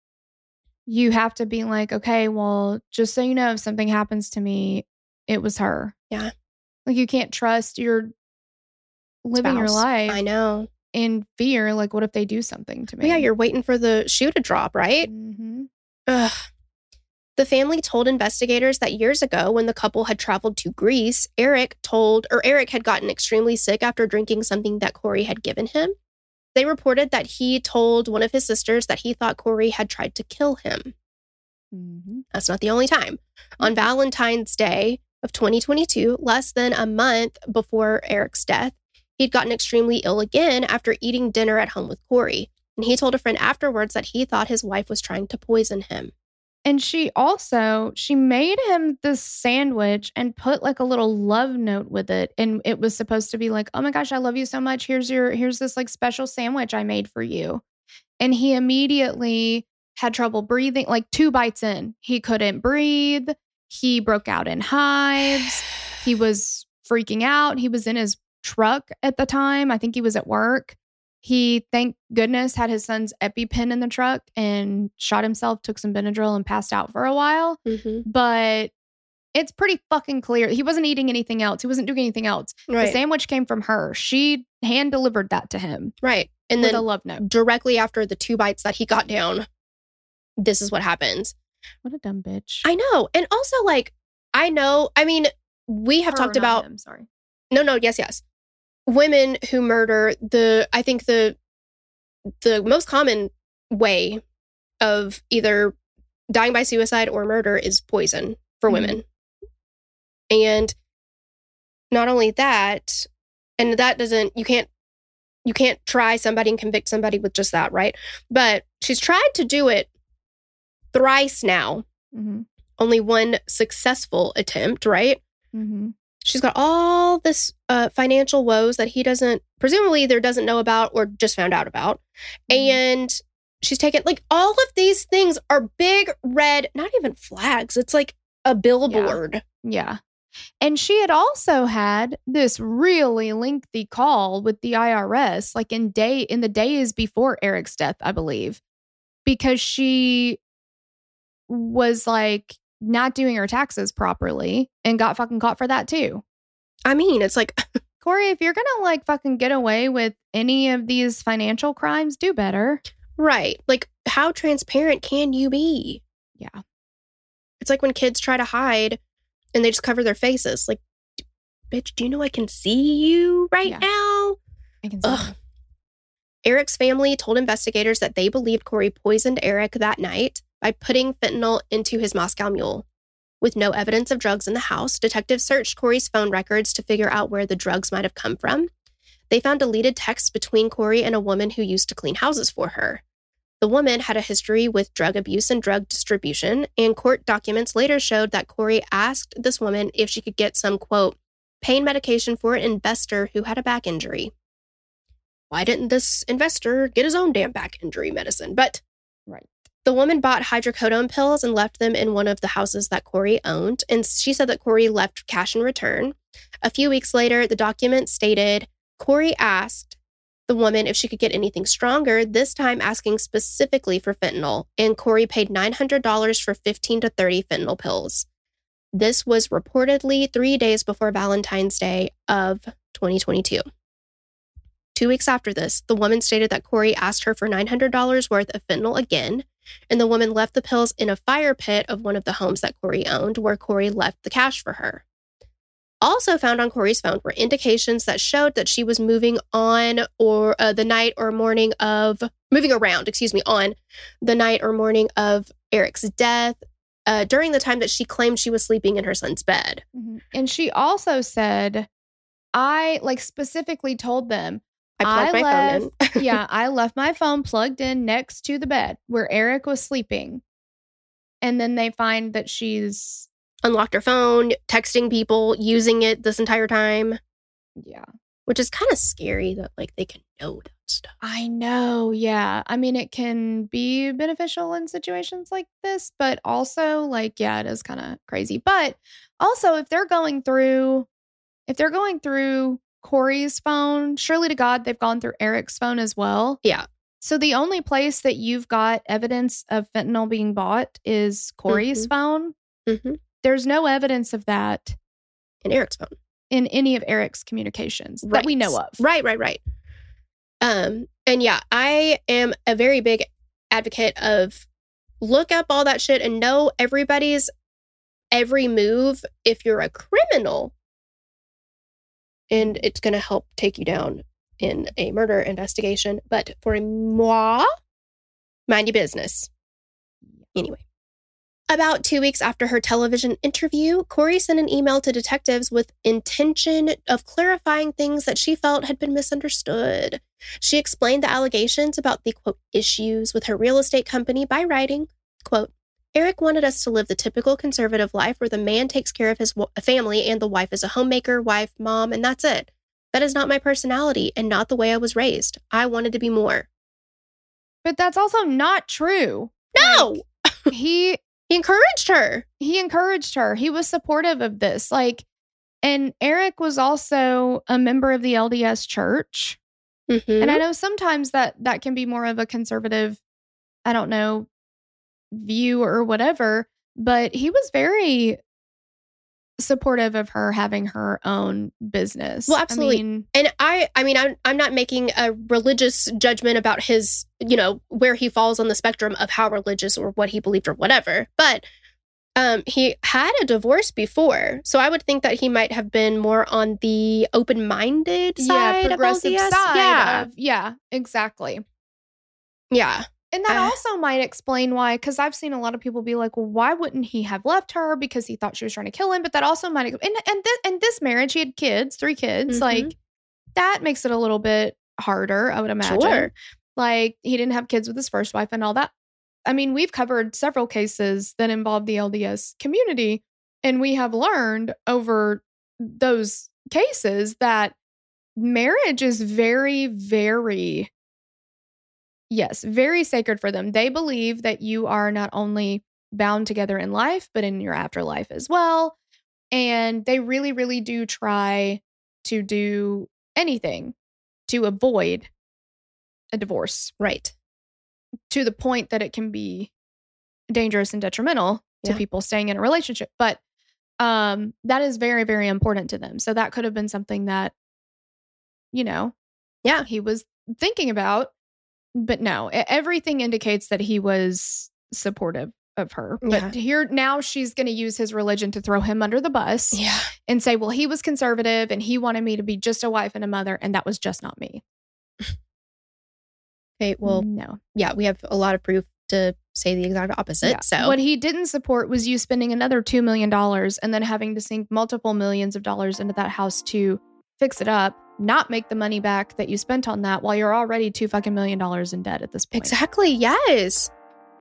you have to be like, okay, well, just so you know, if something happens to me, it was her. Yeah. Like, you can't trust your living Spouse. your life. I know. In fear. Like, what if they do something to me? Well, yeah, you're waiting for the shoe to drop, right? Mm-hmm. Ugh. The family told investigators that years ago, when the couple had traveled to Greece, Eric told, or Eric had gotten extremely sick after drinking something that Corey had given him. They reported that he told one of his sisters that he thought Corey had tried to kill him. Mm-hmm. That's not the only time. Mm-hmm. On Valentine's Day of twenty twenty-two, less than a month before Eric's death, he'd gotten extremely ill again after eating dinner at home with Corey. And he told a friend afterwards that he thought his wife was trying to poison him. And she also, she made him this sandwich and put like a little love note with it. And it was supposed to be like, oh my gosh, I love you so much. Here's your, here's this like special sandwich I made for you. And he immediately had trouble breathing, like two bites in. He couldn't breathe. He broke out in hives. He was freaking out. He was in his truck at the time. I think he was at work. He, thank goodness, had his son's EpiPen in the truck and shot himself, took some Benadryl and passed out for a while. Mm-hmm. But it's pretty fucking clear. He wasn't eating anything else. He wasn't doing anything else. Right. The sandwich came from her. She hand delivered that to him. Right. And with then a love note. Directly after the two bites that he got down, this is what happens. What a dumb bitch. I know. And also, like, I know, I mean, we have her, talked about. I'm sorry. No, no, yes, yes. Women who murder, the I think the the most common way of either dying by suicide or murder is poison for mm-hmm. women. And not only that, and that doesn't, you can't, you can't try somebody and convict somebody with just that, right? But she's tried to do it thrice now. Mm-hmm. Only one successful attempt, right? Mm-hmm. She's got all this uh, financial woes that he doesn't, presumably either doesn't know about or just found out about. Mm-hmm. And she's taken, like, all of these things are big red, not even flags. It's like a billboard. Yeah. yeah. And she had also had this really lengthy call with the I R S, like in day in the days before Eric's death, I believe, because she was like, not doing her taxes properly and got fucking caught for that too. I mean, it's like, Corey, if you're gonna like fucking get away with any of these financial crimes, do better. Right. Like, how transparent can you be? Yeah. It's like when kids try to hide and they just cover their faces. Like, bitch, do you know I can see you right yeah. now? I can see Ugh. Eric's family told investigators that they believed Corey poisoned Eric that night by putting fentanyl into his Moscow Mule. With no evidence of drugs in the house, detectives searched Corey's phone records to figure out where the drugs might have come from. They found deleted texts between Corey and a woman who used to clean houses for her. The woman had a history with drug abuse and drug distribution, and court documents later showed that Corey asked this woman if she could get some, quote, pain medication for an investor who had a back injury. Why didn't this investor get his own damn back injury medicine? But right. The woman bought hydrocodone pills and left them in one of the houses that Corey owned, and she said that Corey left cash in return. A few weeks later, the document stated, Corey asked the woman if she could get anything stronger, this time asking specifically for fentanyl, and Corey paid nine hundred dollars for fifteen to thirty fentanyl pills. This was reportedly three days before Valentine's Day of twenty twenty-two. Two weeks after this, the woman stated that Corey asked her for nine hundred dollars worth of fentanyl again, and the woman left the pills in a fire pit of one of the homes that Corey owned, where Corey left the cash for her. Also found on Corey's phone were indications that showed that she was moving on or uh, the night or morning of, moving around, excuse me, on the night or morning of Eric's death uh, during the time that she claimed she was sleeping in her son's bed. Mm-hmm. And she also said, I like specifically told them, I plugged I my left, phone in. yeah, I left my phone plugged in next to the bed where Eric was sleeping. And then they find that she's unlocked her phone, texting people, using it this entire time. Yeah. Which is kind of scary that like they can know that stuff. I know. Yeah. I mean, it can be beneficial in situations like this, but also like, yeah, it is kind of crazy. But also if they're going through, if they're going through Corey's phone, surely to God, they've gone through Eric's phone as well. Yeah. So the only place that you've got evidence of fentanyl being bought is Corey's mm-hmm. phone. Mm-hmm. There's no evidence of that in Eric's phone, in any of Eric's communications right. that we know of. Right, right, right. Um, and yeah, I am a very big advocate of look up all that shit and know everybody's every move if you're a criminal. And it's going to help take you down in a murder investigation. But for moi, mind your business. Anyway. About two weeks after her television interview, Corey sent an email to detectives with intention of clarifying things that she felt had been misunderstood. She explained the allegations about the, quote, issues with her real estate company by writing, quote, Eric wanted us to live the typical conservative life where the man takes care of his w- family and the wife is a homemaker, wife, mom, and that's it. That is not my personality and not the way I was raised. I wanted to be more. But that's also not true. No! Like, he... He encouraged her. He encouraged her. He was supportive of this. Like, and Eric was also a member of the L D S church. Mm-hmm. And I know sometimes that that can be more of a conservative, I don't know, view or whatever, but he was very supportive of her having her own business. Well, absolutely. I mean, and I, I mean, I'm, I'm not making a religious judgment about his, you know, where he falls on the spectrum of how religious or what he believed or whatever. But um, he had a divorce before. So I would think that he might have been more on the open-minded side yeah, progressive of L D S. side. Yeah. Of, yeah, exactly. Yeah. And that Uh, also might explain why, because I've seen a lot of people be like, well, why wouldn't he have left her? Because he thought she was trying to kill him. But that also might, and and, this, and this marriage, he had kids, three kids. Mhm. Like, that makes it a little bit harder, I would imagine. Sure. Like, he didn't have kids with his first wife and all that. I mean, we've covered several cases that involve the L D S community, and we have learned over those cases that marriage is very, very... Yes, very sacred for them. They believe that you are not only bound together in life, but in your afterlife as well. And they really, really do try to do anything to avoid a divorce. Right. To the point that it can be dangerous and detrimental to Yeah. people staying in a relationship. But um, that is very, very important to them. So that could have been something that, you know, Yeah. he was thinking about. But no, e- everything indicates that he was supportive of her. Yeah. But here now she's going to use his religion to throw him under the bus Yeah. and say, well, he was conservative and he wanted me to be just a wife and a mother. And that was just not me. Okay. Well, no. yeah, we have a lot of proof to say the exact opposite. Yeah. So What he didn't support was you spending another two million dollars and then having to sink multiple millions of dollars into that house to fix it up. not make the money back that you spent on that while you're already two fucking million dollars in debt at this point. Exactly. Yes.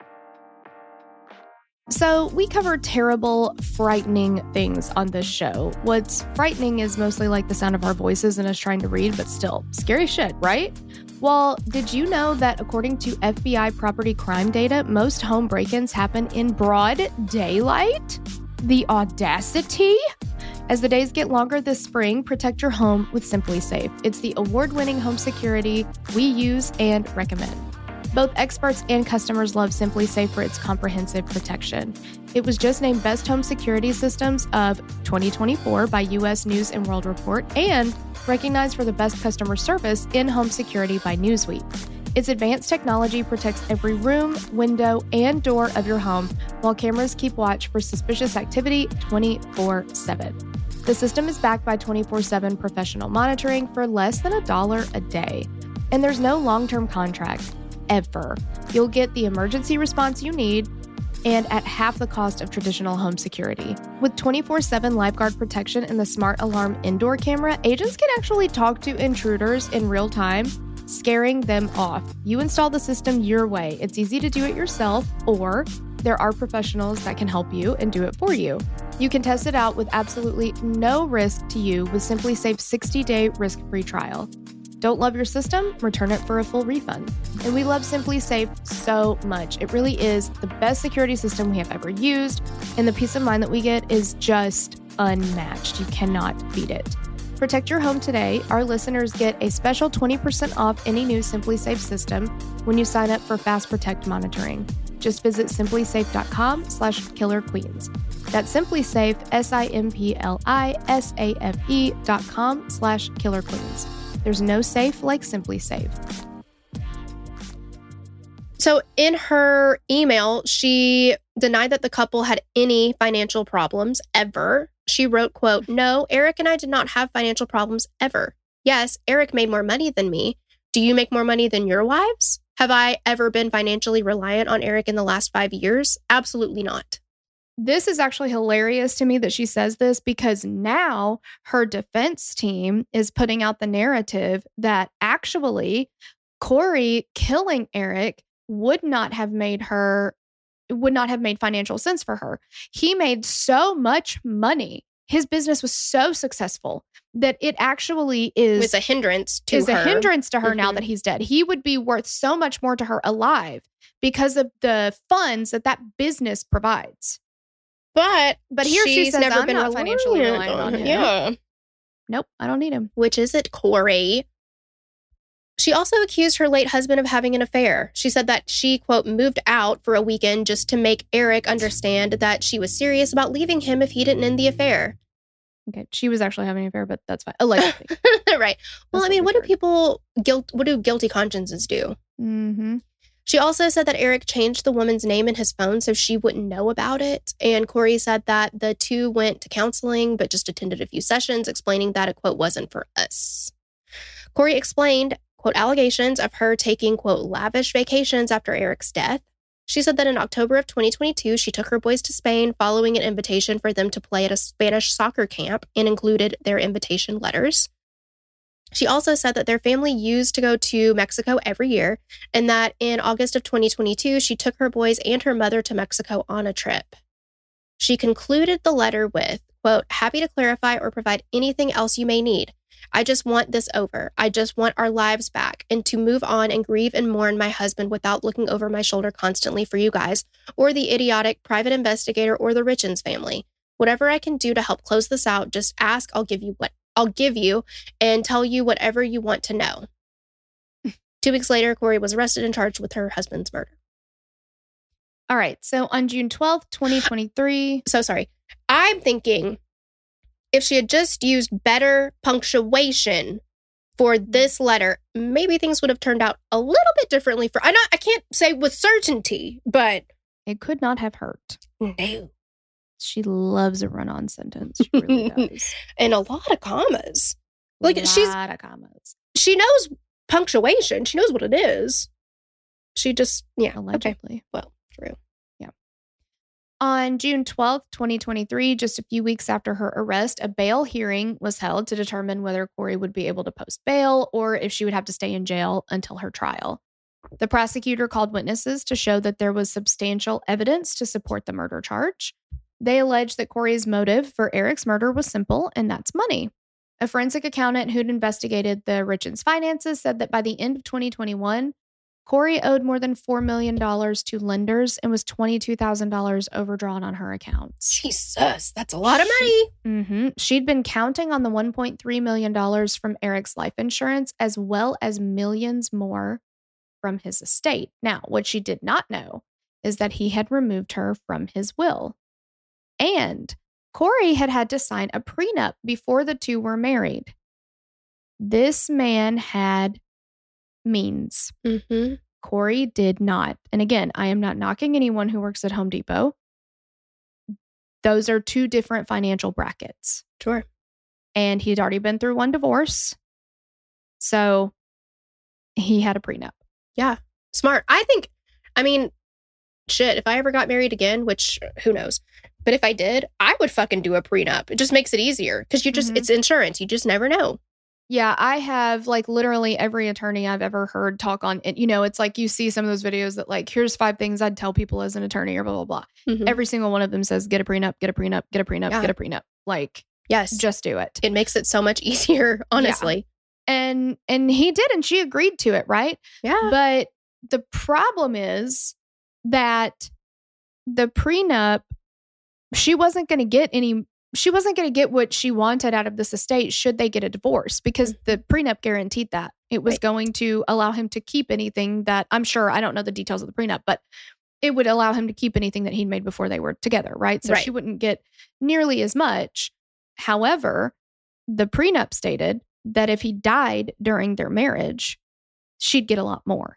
So we cover terrible, frightening things on this show. What's frightening is mostly like the sound of our voices and us trying to read, but still, scary shit, right? Well, did you know that according to F B I property crime data, most home break-ins happen in broad daylight? The audacity? As the days get longer this spring, protect your home with SimpliSafe. It's the award-winning home security we use and recommend. Both experts and customers love SimpliSafe for its comprehensive protection. It was just named Best Home Security Systems of twenty twenty-four by U S News and World Report and recognized for the best customer service in home security by Newsweek. Its advanced technology protects every room, window, and door of your home, while cameras keep watch for suspicious activity twenty-four seven. The system is backed by twenty-four seven professional monitoring for less than a dollar a day. And there's no long-term contract. Ever. You'll get the emergency response you need and at half the cost of traditional home security. With twenty-four seven LifeGuard protection and the Smart Alarm indoor camera, agents can actually talk to intruders in real time, scaring them off. You install the system your way. It's easy to do it yourself, or there are professionals that can help you and do it for you. You can test it out with absolutely no risk to you with SimpliSafe's sixty-day risk-free trial. Don't love your system? Return it for a full refund. And we love SimpliSafe so much. It really is the best security system we have ever used, and the peace of mind that we get is just unmatched. You cannot beat it. Protect your home today. Our listeners get a special twenty percent off any new SimpliSafe system when you sign up for Fast Protect monitoring. Just visit simplisafe.com slash killerqueens. That's SimpliSafe, S-I-M-P-L-I-S-A-F-E dot com slash killerqueens. There's no safe like SimpliSafe. So in her email, she denied that the couple had any financial problems ever. She wrote, quote, "No, Eric and I did not have financial problems ever. Yes, Eric made more money than me. Do you make more money than your wives? Have I ever been financially reliant on Eric in the last five years? Absolutely not." This is actually hilarious to me that she says this, because now her defense team is putting out the narrative that actually Corey killing Eric would not have made her, would not have made financial sense for her. He made so much money. His business was so successful that it actually is It's a hindrance to is her. a hindrance to her Mhm. now that he's dead. He would be worth so much more to her alive because of the funds that that business provides. But But here she she's says, never "I'm been not financially reliant reliant on him." Yeah. Nope, I don't need him. Which is it, Corey? She also accused her late husband of having an affair. She said that she, quote, moved out for a weekend just to make Eric understand that she was serious about leaving him if he didn't end the affair. Okay, she was actually having an affair, but that's fine. Allegedly. Right. Well, That's I mean, what what we do heard. people guilt? What do guilty consciences do? Mm-hmm. She also said that Eric changed the woman's name in his phone so she wouldn't know about it. And Corey said that the two went to counseling, but just attended a few sessions, explaining that it, quote, wasn't for us. Corey explained, quote, allegations of her taking, quote, lavish vacations after Eric's death. She said that in October of twenty twenty-two, she took her boys to Spain following an invitation for them to play at a Spanish soccer camp and included their invitation letters. She also said that their family used to go to Mexico every year, and that in August of twenty twenty-two, she took her boys and her mother to Mexico on a trip. She concluded the letter with, quote, happy to clarify or provide anything else you may need. I just want this over. I just want our lives back and to move on and grieve and mourn my husband without looking over my shoulder constantly for you guys or the idiotic private investigator or the Richens family. Whatever I can do to help close this out, just ask. I'll give you what I'll give you and tell you whatever you want to know. Two weeks later, Corey was arrested and charged with her husband's murder. All right. So on June twelfth, twenty twenty-three. So sorry. I'm thinking if she had just used better punctuation for this letter, maybe things would have turned out a little bit differently for I not I can't say with certainty, but It could not have hurt. no. She loves a run-on sentence. She really does. And a lot of commas. Like a lot she's of commas. she knows punctuation. She knows what it is. She just yeah. Okay. Allegedly. Well, true. Yeah. On June twelfth, twenty twenty-three, just a few weeks after her arrest, a bail hearing was held to determine whether Corey would be able to post bail or if she would have to stay in jail until her trial. The prosecutor called witnesses to show that there was substantial evidence to support the murder charge. They alleged that Corey's motive for Eric's murder was simple, and that's money. A forensic accountant who'd investigated the Richens' finances said that by the end of twenty twenty-one, Corey owed more than four million dollars to lenders and was twenty-two thousand dollars overdrawn on her accounts. Jesus, that's a lot of money. She, mm-hmm, she'd been counting on the one point three million dollars from Eric's life insurance, as well as millions more from his estate. Now, what she did not know is that he had removed her from his will. And Corey had had to sign a prenup before the two were married. This man had means. Mm-hmm. Corey did not. And again, I am not knocking anyone who works at Home Depot. Those are two different financial brackets. Sure. And he'd already been through one divorce. So he had a prenup. Yeah. Smart. I think, I mean, shit, if I ever got married again, which who knows, but if I did, I would fucking do a prenup. It just makes it easier because you just, mm-hmm. it's insurance. You just never know. Yeah, I have like literally every attorney I've ever heard talk on it. You know, it's like you see some of those videos that like, here's five things I'd tell people as an attorney or blah, blah, blah. Mm-hmm. Every single one of them says, get a prenup, get a prenup, get a prenup, yeah. get a prenup. Like, yes, just do it. It makes it so much easier, honestly. Yeah. And, and he did, and she agreed to it, right? Yeah. But the problem is that the prenup, she wasn't going to get any She wasn't going to get what she wanted out of this estate should they get a divorce, because the prenup guaranteed that. It was right. going to allow him to keep anything that, I'm sure, I don't know the details of the prenup, but it would allow him to keep anything that he'd made before they were together, right? So right. she wouldn't get nearly as much. However, the prenup stated that if he died during their marriage, she'd get a lot more.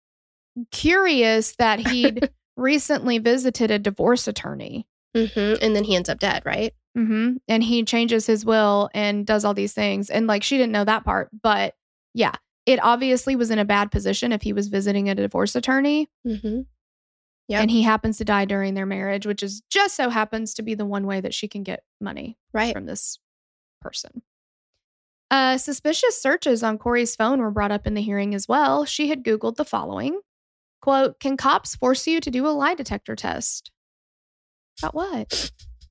Curious that he'd recently visited a divorce attorney. Mm-hmm. And then he ends up dead, right? Mm-hmm. And he changes his will and does all these things. And like, she didn't know that part. But yeah, it obviously was in a bad position if he was visiting a divorce attorney. Mm-hmm. Yeah. And he happens to die during their marriage, which is just so happens to be the one way that she can get money right. from this person. Uh, suspicious searches on Corey's phone were brought up in the hearing as well. She had Googled the following, quote, "Can cops force you to do a lie detector test?" About what?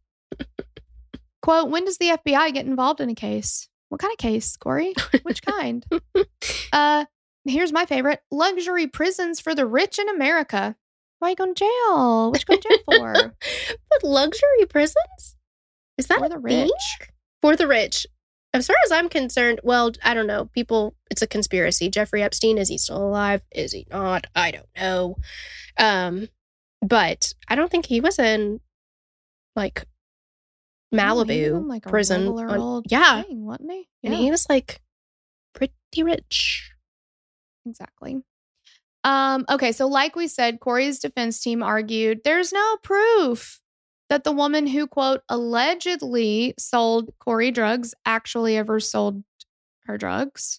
Quote, "When does the F B I get involved in a case?" What kind of case, Corey? Which kind? uh, here's my favorite. "Luxury prisons for the rich in America." Why are you going to jail? What you going to jail for? But luxury prisons? Is that for the rich? Thing? For the rich. As far as I'm concerned, well, I don't know. People, it's a conspiracy. Jeffrey Epstein, is he still alive? Is he not? I don't know. Um, but I don't think he was in, like, Malibu oh, like prison. On, old yeah. Thing, wasn't he? Yeah. And yeah. he was, like, pretty rich. Exactly. Um, okay, so like we said, Corey's defense team argued there's no proof that the woman who, quote, allegedly sold Corey drugs actually ever sold her drugs.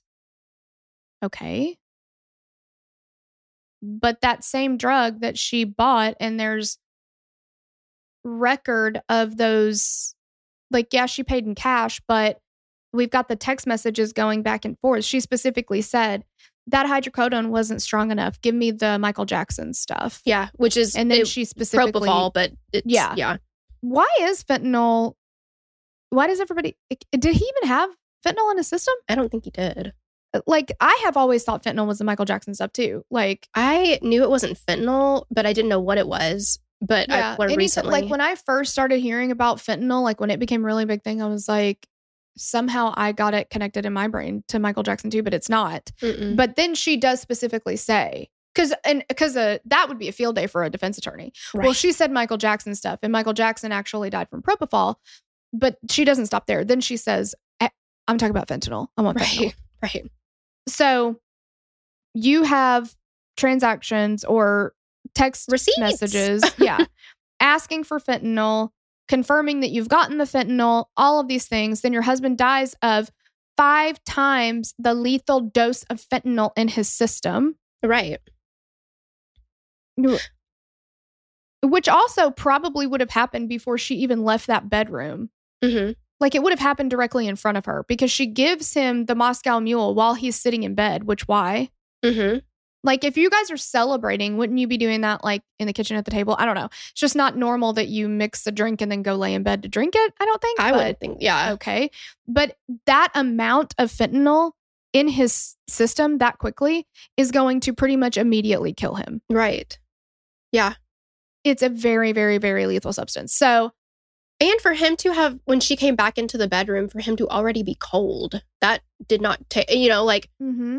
Okay. But that same drug that she bought, and there's record of those, like, yeah, she paid in cash, but we've got the text messages going back and forth. She specifically said, that hydrocodone wasn't strong enough. Give me the Michael Jackson stuff. Yeah, which is and then it, she specifically propofol, but it's, yeah, yeah. Why is fentanyl? Why does everybody? Did he even have fentanyl in his system? I don't think he did. Like, I have always thought fentanyl was the Michael Jackson stuff too. Like, I knew it wasn't fentanyl, but I didn't know what it was. But yeah, I learned recently, like when I first started hearing about fentanyl, like when it became a really big thing, I was like, somehow I got it connected in my brain to Michael Jackson too, but it's not. Mm-mm. But then she does specifically say, because and because uh, that would be a field day for a defense attorney. Right. Well, she said Michael Jackson stuff, and Michael Jackson actually died from propofol, but she doesn't stop there. Then she says, "I'm talking about fentanyl. I want fentanyl." Right. Right. So you have transactions or text Receipts. messages, yeah, asking for fentanyl, confirming that you've gotten the fentanyl, all of these things. Then your husband dies of five times the lethal dose of fentanyl in his system. Right. Which also probably would have happened before she even left that bedroom. Mm-hmm. Like, it would have happened directly in front of her because she gives him the Moscow Mule while he's sitting in bed, which why? Mm-hmm. Like, if you guys are celebrating, wouldn't you be doing that, like, in the kitchen at the table? I don't know. It's just not normal that you mix a drink and then go lay in bed to drink it, I don't think. I but, wouldn't think, yeah. Okay. But that amount of fentanyl in his system that quickly is going to pretty much immediately kill him. Right. Yeah. It's a very, very, very lethal substance. So... And for him to have, when she came back into the bedroom, for him to already be cold, that did not take, you know, like, mm-hmm.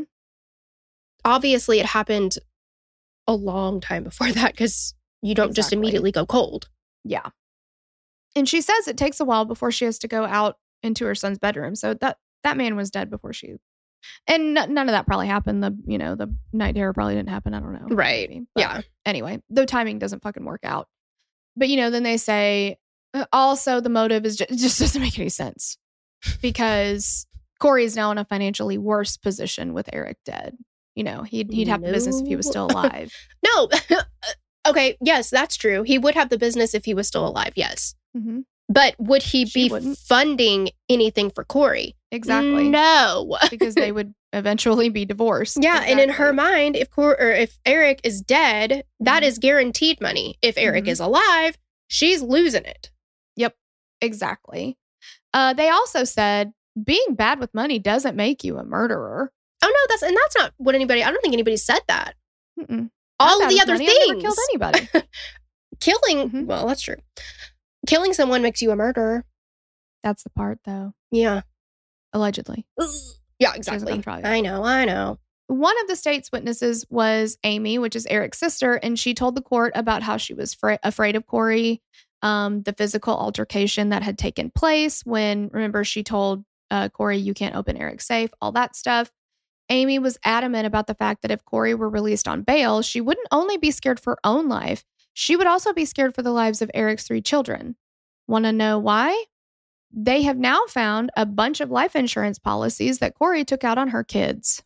obviously it happened a long time before that because you don't Exactly. just immediately go cold. Yeah. And she says it takes a while before she has to go out into her son's bedroom. So that, that man was dead before she, and n- none of that probably happened. The, you know, the night terror probably didn't happen. I don't know. Right. Maybe. But Yeah. Anyway, the timing doesn't fucking work out. But, you know, then they say, also, the motive is just, it just doesn't make any sense because Corey is now in a financially worse position with Eric dead. You know, he'd he'd have no. the business if he was still alive. No. Okay. Yes, that's true. He would have the business if he was still alive. Yes. Mm-hmm. But would he She be wouldn't. funding anything for Corey? Exactly. No. Because they would eventually be divorced. Yeah. Exactly. And in her mind, if Cor- or if Eric is dead, that Mhm. is guaranteed money. If Eric Mhm. is alive, she's losing it. Yep. Exactly. Uh, they also said being bad with money doesn't make you a murderer. Oh, no, that's, and that's not what anybody, I don't think anybody said that. Mm-mm. All Bad of the with other money, things. I never killed anybody. Killing, Mhm. well, that's true. Killing someone makes you a murderer. That's the part, though. Yeah. Allegedly. Yeah, hasn't exactly. gone trial yet. I know, I know. One of the state's witnesses was Amy, which is Eric's sister, and she told the court about how she was fra- afraid of Corey, um, the physical altercation that had taken place when, remember, she told uh, Corey, you can't open Eric's safe, all that stuff. Amy was adamant about the fact that if Corey were released on bail, she wouldn't only be scared for her own life, she would also be scared for the lives of Eric's three children. Want to know why? They have now found a bunch of life insurance policies that Corey took out on her kids.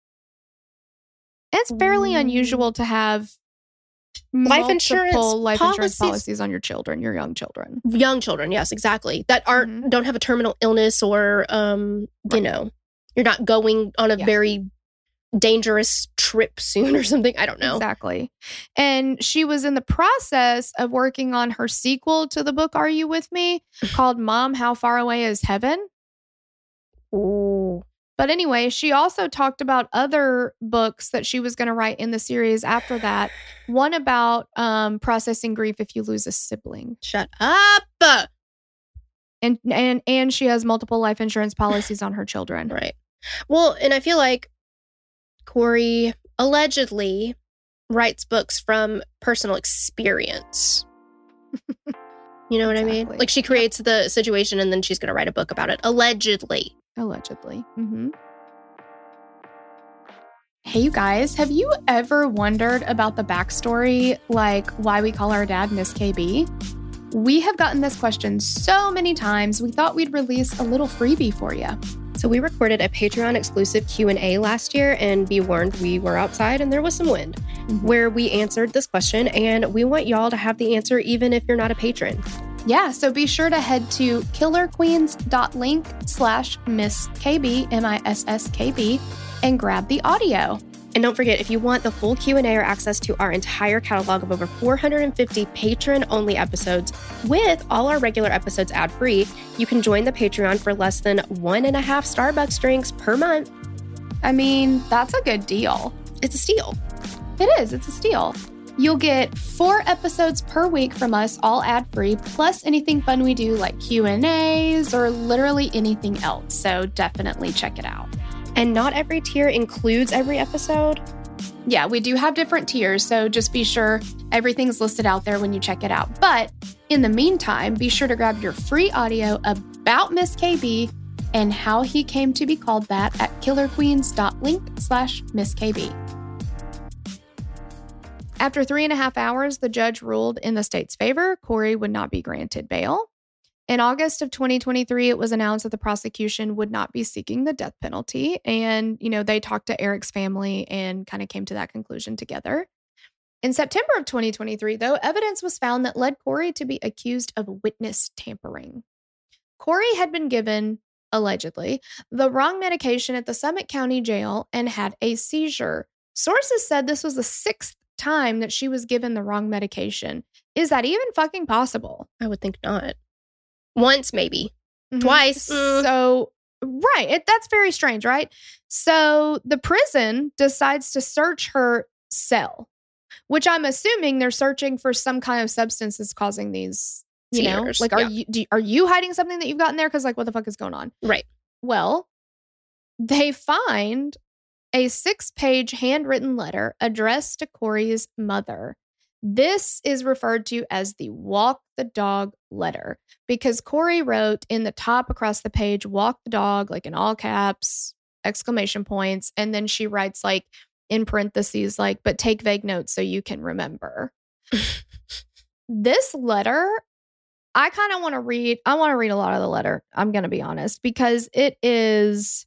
It's fairly Mm. unusual to have Life insurance multiple life insurance policies? policies on your children, your young children. Young children, yes, exactly. That aren't, Mhm. don't have a terminal illness or, um, you Right. know, you're not going on a Yeah. very dangerous trip soon or something. I don't know. Exactly. And she was in the process of working on her sequel to the book Are You With Me? Called Mom, How Far Away Is Heaven? Ooh. But anyway, she also talked about other books that she was going to write in the series after that. One about um, processing grief if you lose a sibling. Shut up. And and and she has multiple life insurance policies on her children. Right. Well, and I feel like Corey allegedly writes books from personal experience. You know what I mean? Exactly. Like she creates the situation and then she's going to write a book about it. Allegedly. Allegedly. Mm-hmm. Hey, you guys, have you ever wondered about the backstory, like why we call our dad Miss K B? We have gotten this question so many times, we thought we'd release a little freebie for you. So we recorded a Patreon exclusive Q and A last year, and be warned, we were outside and there was some wind, Mhm. where we answered this question, and we want y'all to have the answer even if you're not a patron. Yeah, so be sure to head to killerqueens.link slash Miss KB, M I S S K B, and grab the audio. And don't forget, if you want the full Q and A or access to our entire catalog of over four hundred fifty patron-only episodes with all our regular episodes ad-free, you can join the Patreon for less than one and a half Starbucks drinks per month. I mean, that's a good deal. It's a steal. It is. It's a steal. You'll get four episodes per week from us, all ad-free, plus anything fun we do like Q and A's or literally anything else. So definitely check it out. And not every tier includes every episode. Yeah, we do have different tiers, so just be sure everything's listed out there when you check it out. But in the meantime, be sure to grab your free audio about Miss K B and how he came to be called that at killerqueens.link slash Miss K B. After three and a half hours, the judge ruled in the state's favor. Corey would not be granted bail. In August of twenty twenty-three, it was announced that the prosecution would not be seeking the death penalty. And, you know, they talked to Eric's family and kind of came to that conclusion together. In September of twenty twenty-three, though, evidence was found that led Corey to be accused of witness tampering. Corey had been given, allegedly, the wrong medication at the Summit County Jail and had a seizure. Sources said this was the sixth time that she was given the wrong medication. Is that even fucking possible? I would think not. Once, maybe. Mm-hmm. Twice. Mm. So, right. It, that's very strange, right? So the prison decides to search her cell, which I'm assuming they're searching for some kind of substance that's causing these, you Seizures, know, like, are yeah. you do, are you hiding something that you've got in there? Because, like, what the fuck is going on? Right. Well, they find a six-page handwritten letter addressed to Corey's mother. This is referred to as the walk the dog letter because Corey wrote in the top across the page, walk the dog, like in all caps, exclamation points. And then she writes like in parentheses, like, but take vague notes so you can remember. This letter, I kind of want to read. I want to read a lot of the letter. I'm going to be honest, because it is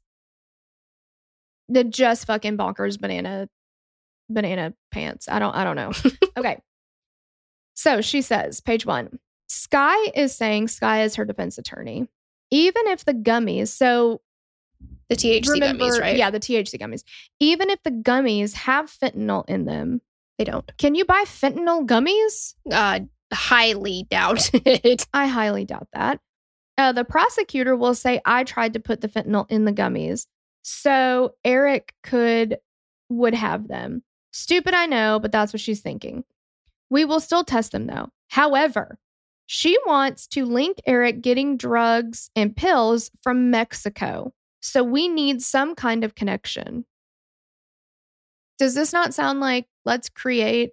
the just fucking bonkers banana banana pants. I don't I don't know. Okay. So she says, page one, Sky is saying, Sky is her defense attorney. Even if the gummies, so the T H C remember, gummies, right? Yeah, the T H C gummies. Even if the gummies have fentanyl in them, they don't. Can you buy fentanyl gummies? Uh, highly doubt it. I highly doubt that. Uh, the prosecutor will say, I tried to put the fentanyl in the gummies. So Eric could, would have them. Stupid, I know, but that's what she's thinking. We will still test them though. However, she wants to link Eric getting drugs and pills from Mexico. So we need some kind of connection. Does this not sound like let's create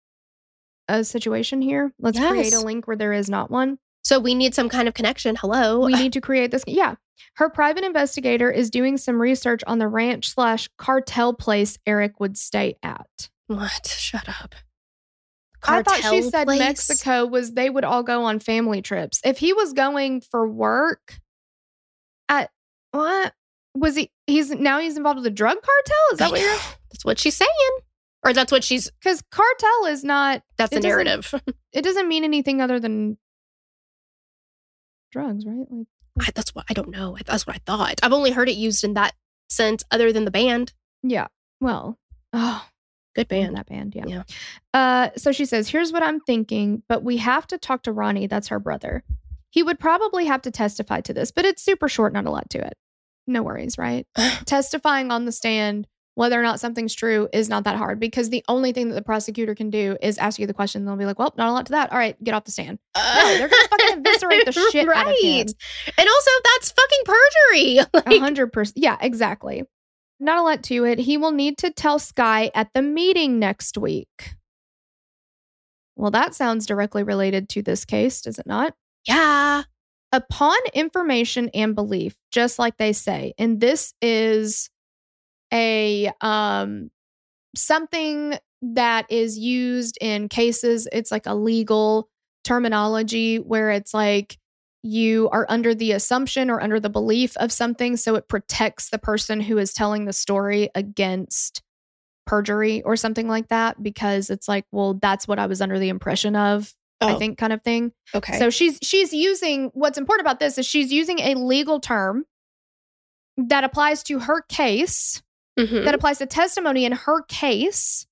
a situation here? Let's Yes. create a link where there is not one. So we need some kind of connection. Hello. We need to create this. Yeah. Her private investigator is doing some research on the ranch slash cartel place Eric would stay at. What? Shut up. Cartel I thought she said place? Mexico was they would all go on family trips. If he was going for work at what was he? He's now he's involved with a drug cartel. Is that what you're? That's what she's saying, or that's what she's. Because cartel is not. That's the narrative. It doesn't mean anything other than drugs, right? Like I, that's what I don't know. That's what I thought. I've only heard it used in that sense, other than the band. Yeah. Well. Oh. Good band. That band, yeah. yeah. Uh, so she says, here's what I'm thinking, but we have to talk to Ronnie. That's her brother. He would probably have to testify to this, but it's super short, not a lot to it. No worries, right? Testifying on the stand, whether or not something's true, is not that hard because the only thing that the prosecutor can do is ask you the question. And they'll be like, well, not a lot to that. All right, get off the stand. Uh, no, they're going to fucking eviscerate the shit right. out of him. And also, that's fucking perjury. A like- hundred percent. Yeah, exactly. Not a lot to it. He will need to tell Sky at the meeting next week. Well, that sounds directly related to this case, does it not? Yeah. Upon information and belief, just like they say, and this is a um something that is used in cases. It's like a legal terminology where it's like you are under the assumption or under the belief of something, so it protects the person who is telling the story against perjury or something like that, because it's like, well, that's what I was under the impression of, oh. I think, kind of thing. Okay. So she's she's using, what's important about this is she's using a legal term that applies to her case, mm-hmm. that applies to testimony in her case,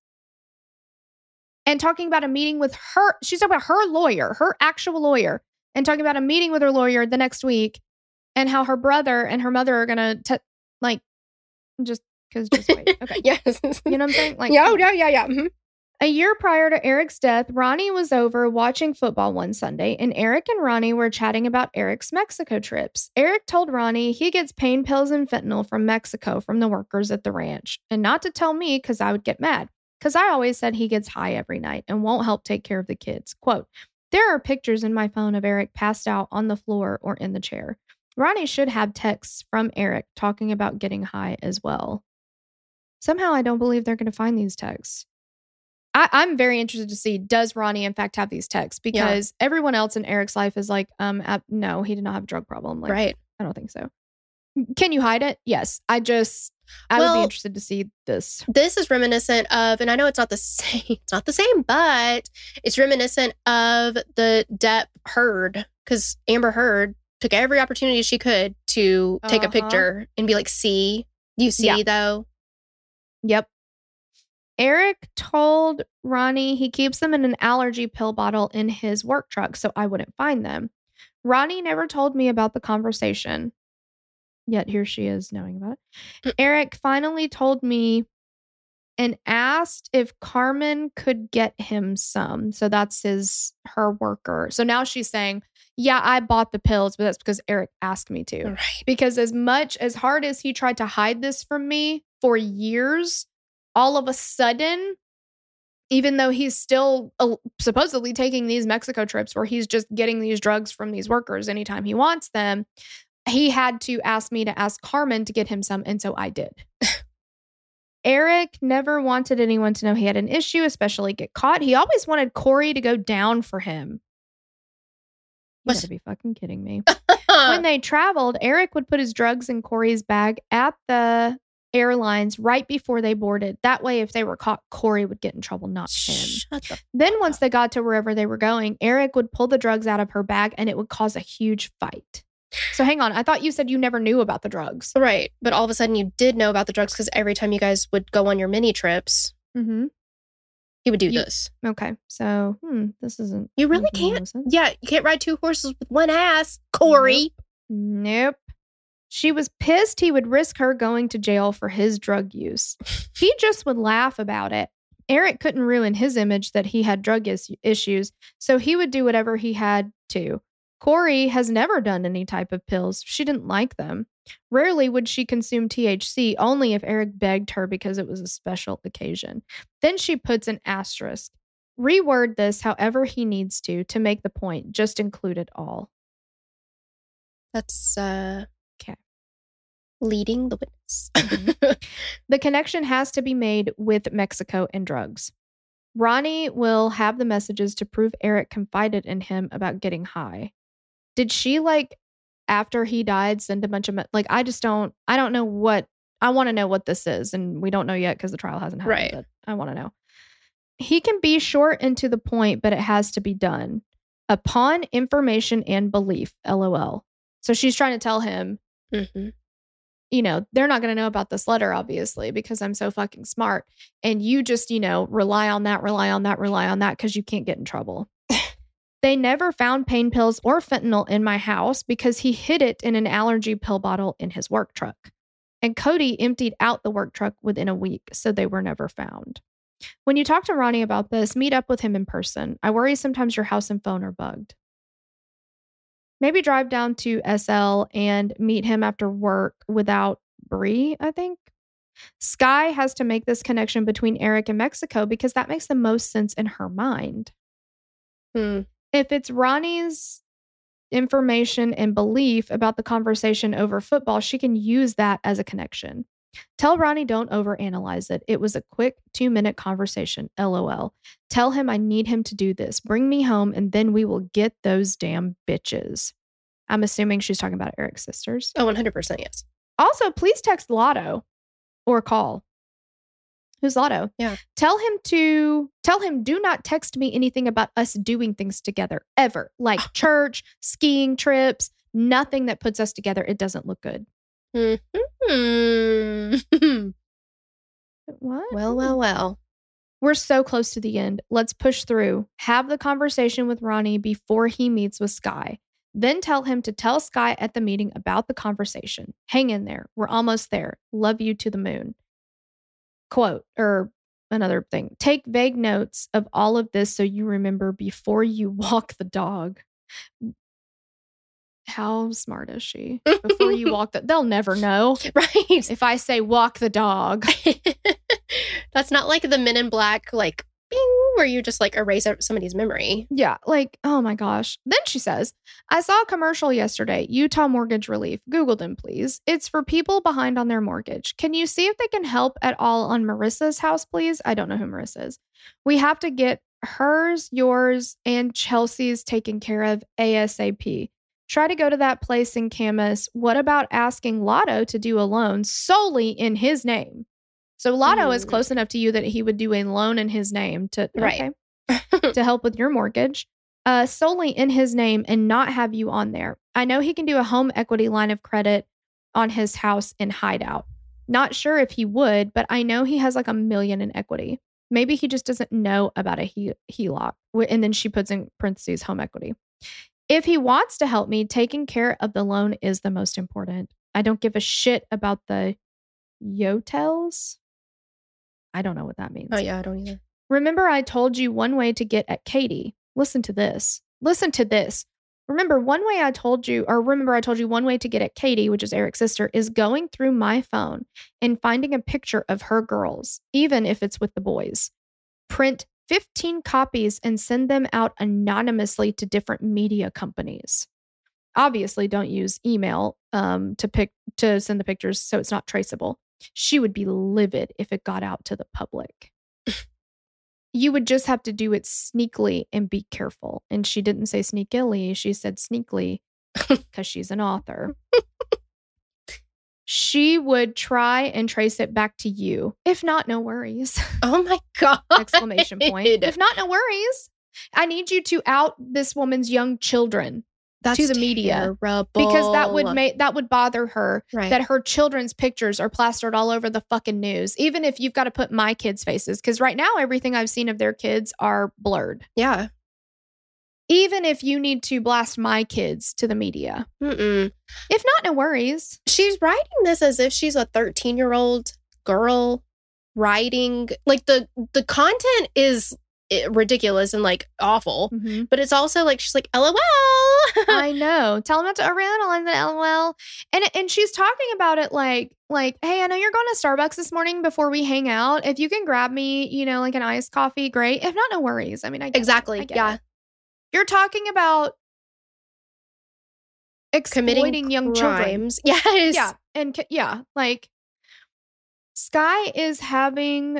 and talking about a meeting with her. She's talking about her lawyer, her actual lawyer, and talking about a meeting with her lawyer the next week and how her brother and her mother are going to, like, just, because just wait. Okay. Yes. You know what I'm saying? Like, yeah, yeah, yeah, yeah. Mm-hmm. A year prior to Eric's death, Ronnie was over watching football one Sunday, and Eric and Ronnie were chatting about Eric's Mexico trips. Eric told Ronnie he gets pain pills and fentanyl from Mexico from the workers at the ranch, and not to tell me because I would get mad, because I always said he gets high every night and won't help take care of the kids. Quote, there are pictures in my phone of Eric passed out on the floor or in the chair. Ronnie should have texts from Eric talking about getting high as well. Somehow I don't believe they're going to find these texts. I, I'm very interested to see, does Ronnie in fact have these texts? Because yeah. everyone else in Eric's life is like, um, uh, no, he did not have a drug problem. Like, right. I don't think so. Can you hide it? Yes. I just, I would be Well- interested to see this. This is reminiscent of, and I know it's not the same, it's not the same, but it's reminiscent of the Depp Heard, because Amber Heard took every opportunity she could to take a Uh-huh. picture and be like, see, you see Yeah. though. Yep. Eric told Ronnie he keeps them in an allergy pill bottle in his work truck so I wouldn't find them. Ronnie never told me about the conversation. Yet here she is knowing about it. Eric finally told me and asked if Carmen could get him some. So that's his her worker. So now she's saying, yeah, I bought the pills, but that's because Eric asked me to. Right. Because as much as hard as he tried to hide this from me for years, all of a sudden, even though he's still uh, supposedly taking these Mexico trips where he's just getting these drugs from these workers anytime he wants them, he had to ask me to ask Carmen to get him some, and so I did. Eric never wanted anyone to know he had an issue, especially get caught. He always wanted Corey to go down for him. You What's- gotta be fucking kidding me. When they traveled, Eric would put his drugs in Corey's bag at the airlines right before they boarded. That way, if they were caught, Corey would get in trouble, not him. Shut the Then once they got to wherever they were going, Eric would pull the drugs out of her bag and it would cause a huge fight. So hang on. I thought you said you never knew about the drugs. Right. But all of a sudden you did know about the drugs because every time you guys would go on your mini trips, Mm-hmm. he would do You- this. Okay. So, hmm, this isn't. You really making no can't. sense. Yeah, you can't ride two horses with one ass, Corey. Nope. She was pissed he would risk her going to jail for his drug use. He just would laugh about it. Eric couldn't ruin his image that he had drug is- issues, so he would do whatever he had to. Corey has never done any type of pills. She didn't like them. Rarely would she consume T H C, only if Eric begged her because it was a special occasion. Then she puts an asterisk. Reword this however he needs to to make the point. Just include it all. That's uh Okay. leading the witness. The connection has to be made with Mexico and drugs. Ronnie will have the messages to prove Eric confided in him about getting high. Did she, like, after he died, send a bunch of, me- like, I just don't, I don't know what, I want to know what this is. And we don't know yet because the trial hasn't happened. Right. But I want to know. He can be short and to the point, but it has to be done. Upon information and belief, LOL. So she's trying to tell him, hmm you know, they're not going to know about this letter, obviously, because I'm so fucking smart. And you just, you know, rely on that, rely on that, rely on that because you can't get in trouble. They never found pain pills or fentanyl in my house because he hid it in an allergy pill bottle in his work truck. And Cody emptied out the work truck within a week, so they were never found. When you talk to Ronnie about this, meet up with him in person. I worry sometimes your house and phone are bugged. Maybe drive down to S L and meet him after work without Bree, I think. Sky has to make this connection between Eric and Mexico because that makes the most sense in her mind. Hmm. If it's Ronnie's information and belief about the conversation over football, she can use that as a connection. Tell Ronnie don't overanalyze it. It was a quick two minute conversation. LOL. Tell him I need him to do this. Bring me home and then we will get those damn bitches. I'm assuming she's talking about Eric's sisters. Oh, one hundred percent yes. Also, please text Lotto or call. Who's Lotto? Yeah. Tell him to tell him do not text me anything about us doing things together ever. Like church, skiing trips, nothing that puts us together. It doesn't look good. Hmm. What? well, well, well. We're so close to the end. Let's push through. Have the conversation with Ronnie before he meets with Sky. Then tell him to tell Sky at the meeting about the conversation. Hang in there. We're almost there. Love you to the moon. Quote, or another thing. Take vague notes of all of this so you remember before you walk the dog. How smart is she? Before you walk the, they'll never know. Right. If I say walk the dog. That's not like the Men in Black, like, bing, where you just like erase somebody's memory. Yeah, like, oh my gosh. Then she says, I saw a commercial yesterday, Utah Mortgage Relief. Google them, please. It's for people behind on their mortgage. Can you see if they can help at all on Marissa's house, please? I don't know who Marissa is. We have to get hers, yours, and Chelsea's taken care of ASAP. Try to go to that place in Camas. What about asking Lotto to do a loan solely in his name? So Lotto mm. is close enough to you that he would do a loan in his name to, right. okay, to help with your mortgage, uh, solely in his name and not have you on there. I know he can do a home equity line of credit on his house in Hideout. Not sure if he would, but I know he has like a million in equity. Maybe he just doesn't know about a H E L O C. And then she puts in parentheses home equity. If he wants to help me, taking care of the loan is the most important. I don't give a shit about the Yotels. I don't know what that means. Oh, yeah, I don't either. Remember, I told you one way to get at Katie. Listen to this. Listen to this. Remember, one way I told you, or remember, I told you one way to get at Katie, which is Eric's sister, is going through my phone and finding a picture of her girls, even if it's with the boys. Print fifteen copies and send them out anonymously to different media companies. Obviously, don't use email um, to pick to send the pictures so it's not traceable. She would be livid if it got out to the public. You would just have to do it sneakily and be careful. And she didn't say sneakily. She said sneakily because she's an author. She would try and trace it back to you. If not, no worries. Oh my God. Exclamation point. If not, no worries. I need you to out this woman's young children. That's to the media terrible. Because that would make that would bother her right. that her children's pictures are plastered all over the fucking news, even if you've got to put my kids' faces, because right now everything I've seen of their kids are blurred. Yeah. Even if you need to blast my kids to the media. Mm-mm. If not, no worries. She's writing this as if she's a thirteen-year-old girl writing. Like the the content is ridiculous and like awful, mm-hmm. but it's also like she's like LOL. I know. Tell them not to overanalyze the LOL. And and she's talking about it like like, hey, I know you're going to Starbucks this morning before we hang out. If you can grab me, you know, like an iced coffee, great. If not, no worries. I mean, I get exactly. It. I get yeah. It. You're talking about exploiting committing young crimes. children. Yes. Yeah. And yeah, like Sky is having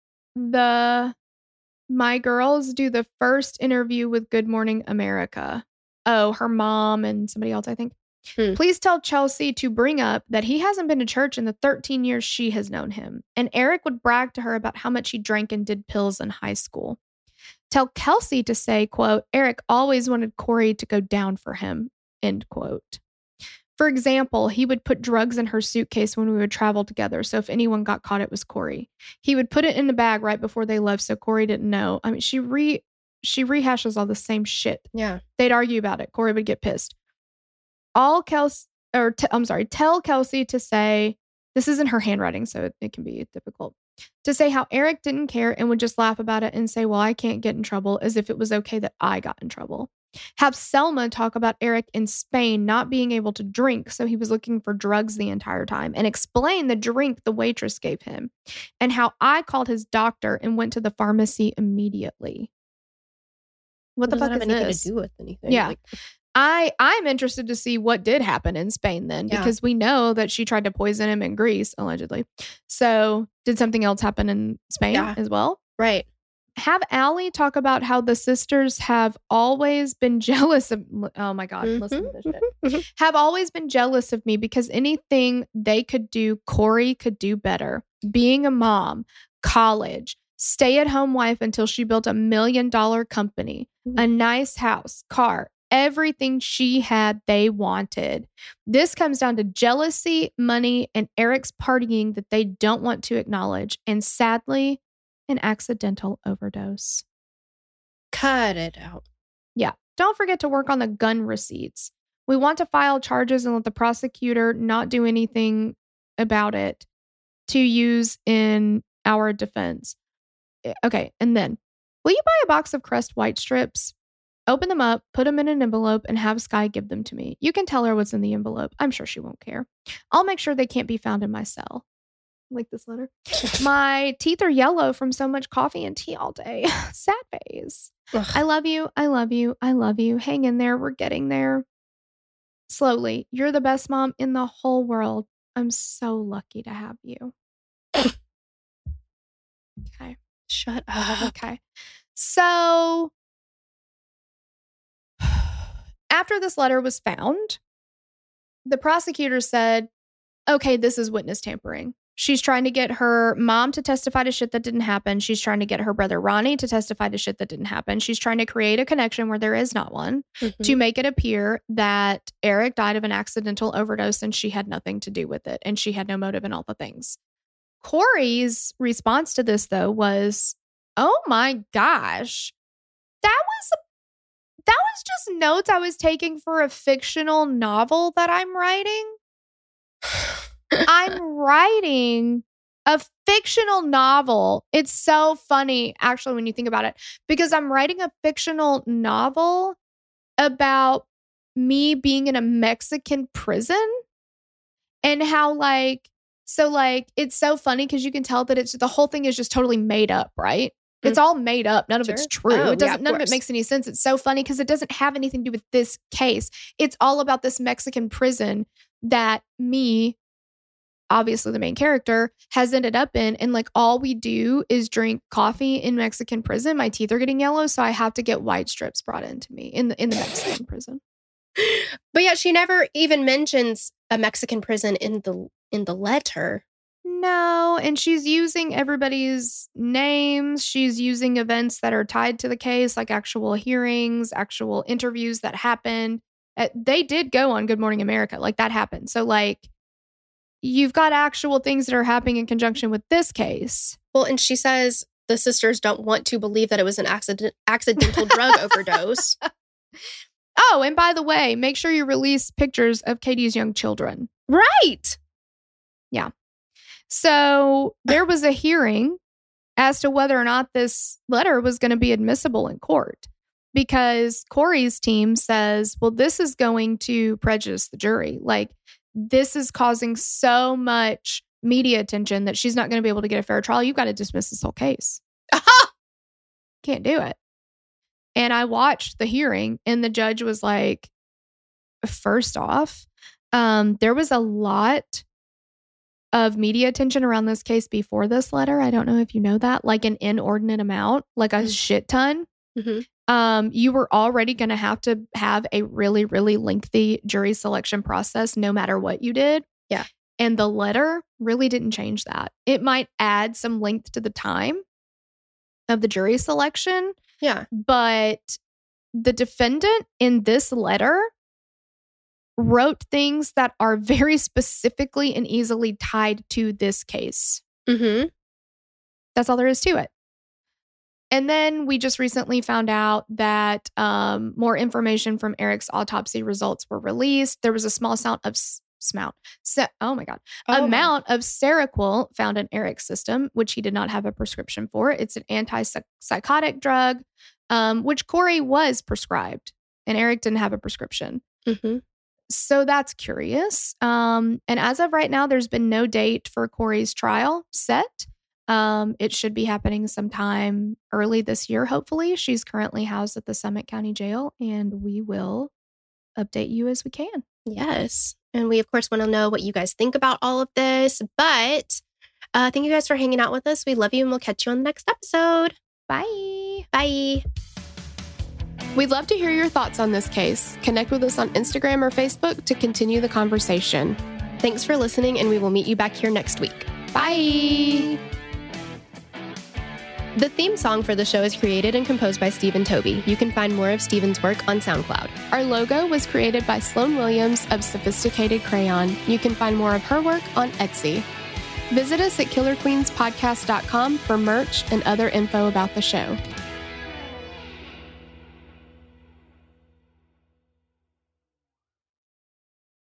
the my girls do the first interview with Good Morning America. Oh, her mom and somebody else, I think. Hmm. Please tell Chelsea to bring up that he hasn't been to church in the thirteen years she has known him. And Eric would brag to her about how much he drank and did pills in high school. Tell Kelsey to say, quote, Eric always wanted Corey to go down for him, end quote. For example, he would put drugs in her suitcase when we would travel together. So if anyone got caught, it was Corey. He would put it in the bag right before they left so Corey didn't know. I mean, she re she rehashes all the same shit. Yeah. They'd argue about it. Corey would get pissed. All Kelsey, or t- I'm sorry, tell Kelsey to say, this isn't her handwriting, so it, it can be difficult, to say how Eric didn't care and would just laugh about it and say, well, I can't get in trouble, as if it was okay that I got in trouble. Have Selma talk about Eric in Spain not being able to drink, so he was looking for drugs the entire time, and explain the drink the waitress gave him, and how I called his doctor and went to the pharmacy immediately. What, what the fuck have is anything this? to do with anything? Yeah. Like, I, I'm interested to see what did happen in Spain then, yeah. because we know that she tried to poison him in Greece, allegedly. So did something else happen in Spain yeah. as well? Right. Have Allie talk about how the sisters have always been jealous of, oh my God, mm-hmm, listen to this mm-hmm, shit. Have always been jealous of me because anything they could do, Corey could do better. Being a mom, college, stay-at-home wife until she built a million dollar company, mm-hmm. a nice house, car, everything she had, they wanted. This comes down to jealousy, money, and Eric's partying that they don't want to acknowledge. And sadly, an accidental overdose. Cut it out. Yeah. Don't forget to work on the gun receipts. We want to file charges and let the prosecutor not do anything about it to use in our defense. Okay. And then, will you buy a box of Crest White strips? Open them up, put them in an envelope, and have Sky give them to me. You can tell her what's in the envelope. I'm sure she won't care. I'll make sure they can't be found in my cell. Like this letter. My teeth are yellow from so much coffee and tea all day. Sad face. Ugh. I love you. I love you. I love you. Hang in there. We're getting there. Slowly. You're the best mom in the whole world. I'm so lucky to have you. Okay. Shut up. Okay. So after this letter was found, the prosecutor said, okay, this is witness tampering. She's trying to get her mom to testify to shit that didn't happen. She's trying to get her brother Ronnie to testify to shit that didn't happen. She's trying to create a connection where there is not one mm-hmm. to make it appear that Eric died of an accidental overdose and she had nothing to do with it. And she had no motive in all the things. Corey's response to this, though, was, oh my gosh, that was, that was just notes I was taking for a fictional novel that I'm writing. I'm writing a fictional novel. It's so funny, actually, when you think about it, because I'm writing a fictional novel about me being in a Mexican prison and how, like, so, like, it's so funny because you can tell that it's the whole thing is just totally made up, right? Mm-hmm. It's all made up. None of sure. it's true. Oh, it doesn't. Yeah, none of it makes any sense. It's so funny because it doesn't have anything to do with this case. It's all about this Mexican prison that me, obviously the main character, has ended up in. And like all we do is drink coffee in Mexican prison. My teeth are getting yellow, so I have to get white strips brought into me in the in the Mexican prison. But yeah, she never even mentions a Mexican prison in the in the letter. No, and she's using everybody's names. She's using events that are tied to the case, like actual hearings, actual interviews that happened. Uh, they did go on Good Morning America. Like that happened. So like, you've got actual things that are happening in conjunction with this case. Well, and she says the sisters don't want to believe that it was an accident, accidental drug overdose. Oh, and by the way, make sure you release pictures of Katie's young children. Right. Yeah. So there was a hearing as to whether or not this letter was going to be admissible in court, because Corey's team says, well, this is going to prejudice the jury. Like, this is causing so much media attention that she's not going to be able to get a fair trial. You've got to dismiss this whole case. Can't do it. And I watched the hearing and the judge was like, first off, um, there was a lot of media attention around this case before this letter. I don't know if you know that, like an inordinate amount, like a shit ton. Mm-hmm. Um, you were already going to have to have a really, really lengthy jury selection process, no matter what you did. Yeah. And the letter really didn't change that. It might add some length to the time of the jury selection. Yeah. But the defendant in this letter wrote things that are very specifically and easily tied to this case. Mm-hmm. That's all there is to it. And then we just recently found out that um, more information from Eric's autopsy results were released. There was a small amount of smount. Se- oh my God. Oh. Amount of Seroquel found in Eric's system, which he did not have a prescription for. It's an antipsychotic drug, um, which Corey was prescribed, and Eric didn't have a prescription. Mm-hmm. So that's curious. Um, and as of right now, there's been no date for Corey's trial set. Um, it should be happening sometime early this year, hopefully. She's currently housed at the Summit County Jail, and we will update you as we can. Yes. And we, of course, want to know what you guys think about all of this. But uh, thank you guys for hanging out with us. We love you, and we'll catch you on the next episode. Bye. Bye. We'd love to hear your thoughts on this case. Connect with us on Instagram or Facebook to continue the conversation. Thanks for listening, and we will meet you back here next week. Bye. The theme song for the show is created and composed by Stephen Toby. You can find more of Stephen's work on SoundCloud. Our logo was created by Sloan Williams of Sophisticated Crayon. You can find more of her work on Etsy. Visit us at killer queens podcast dot com for merch and other info about the show.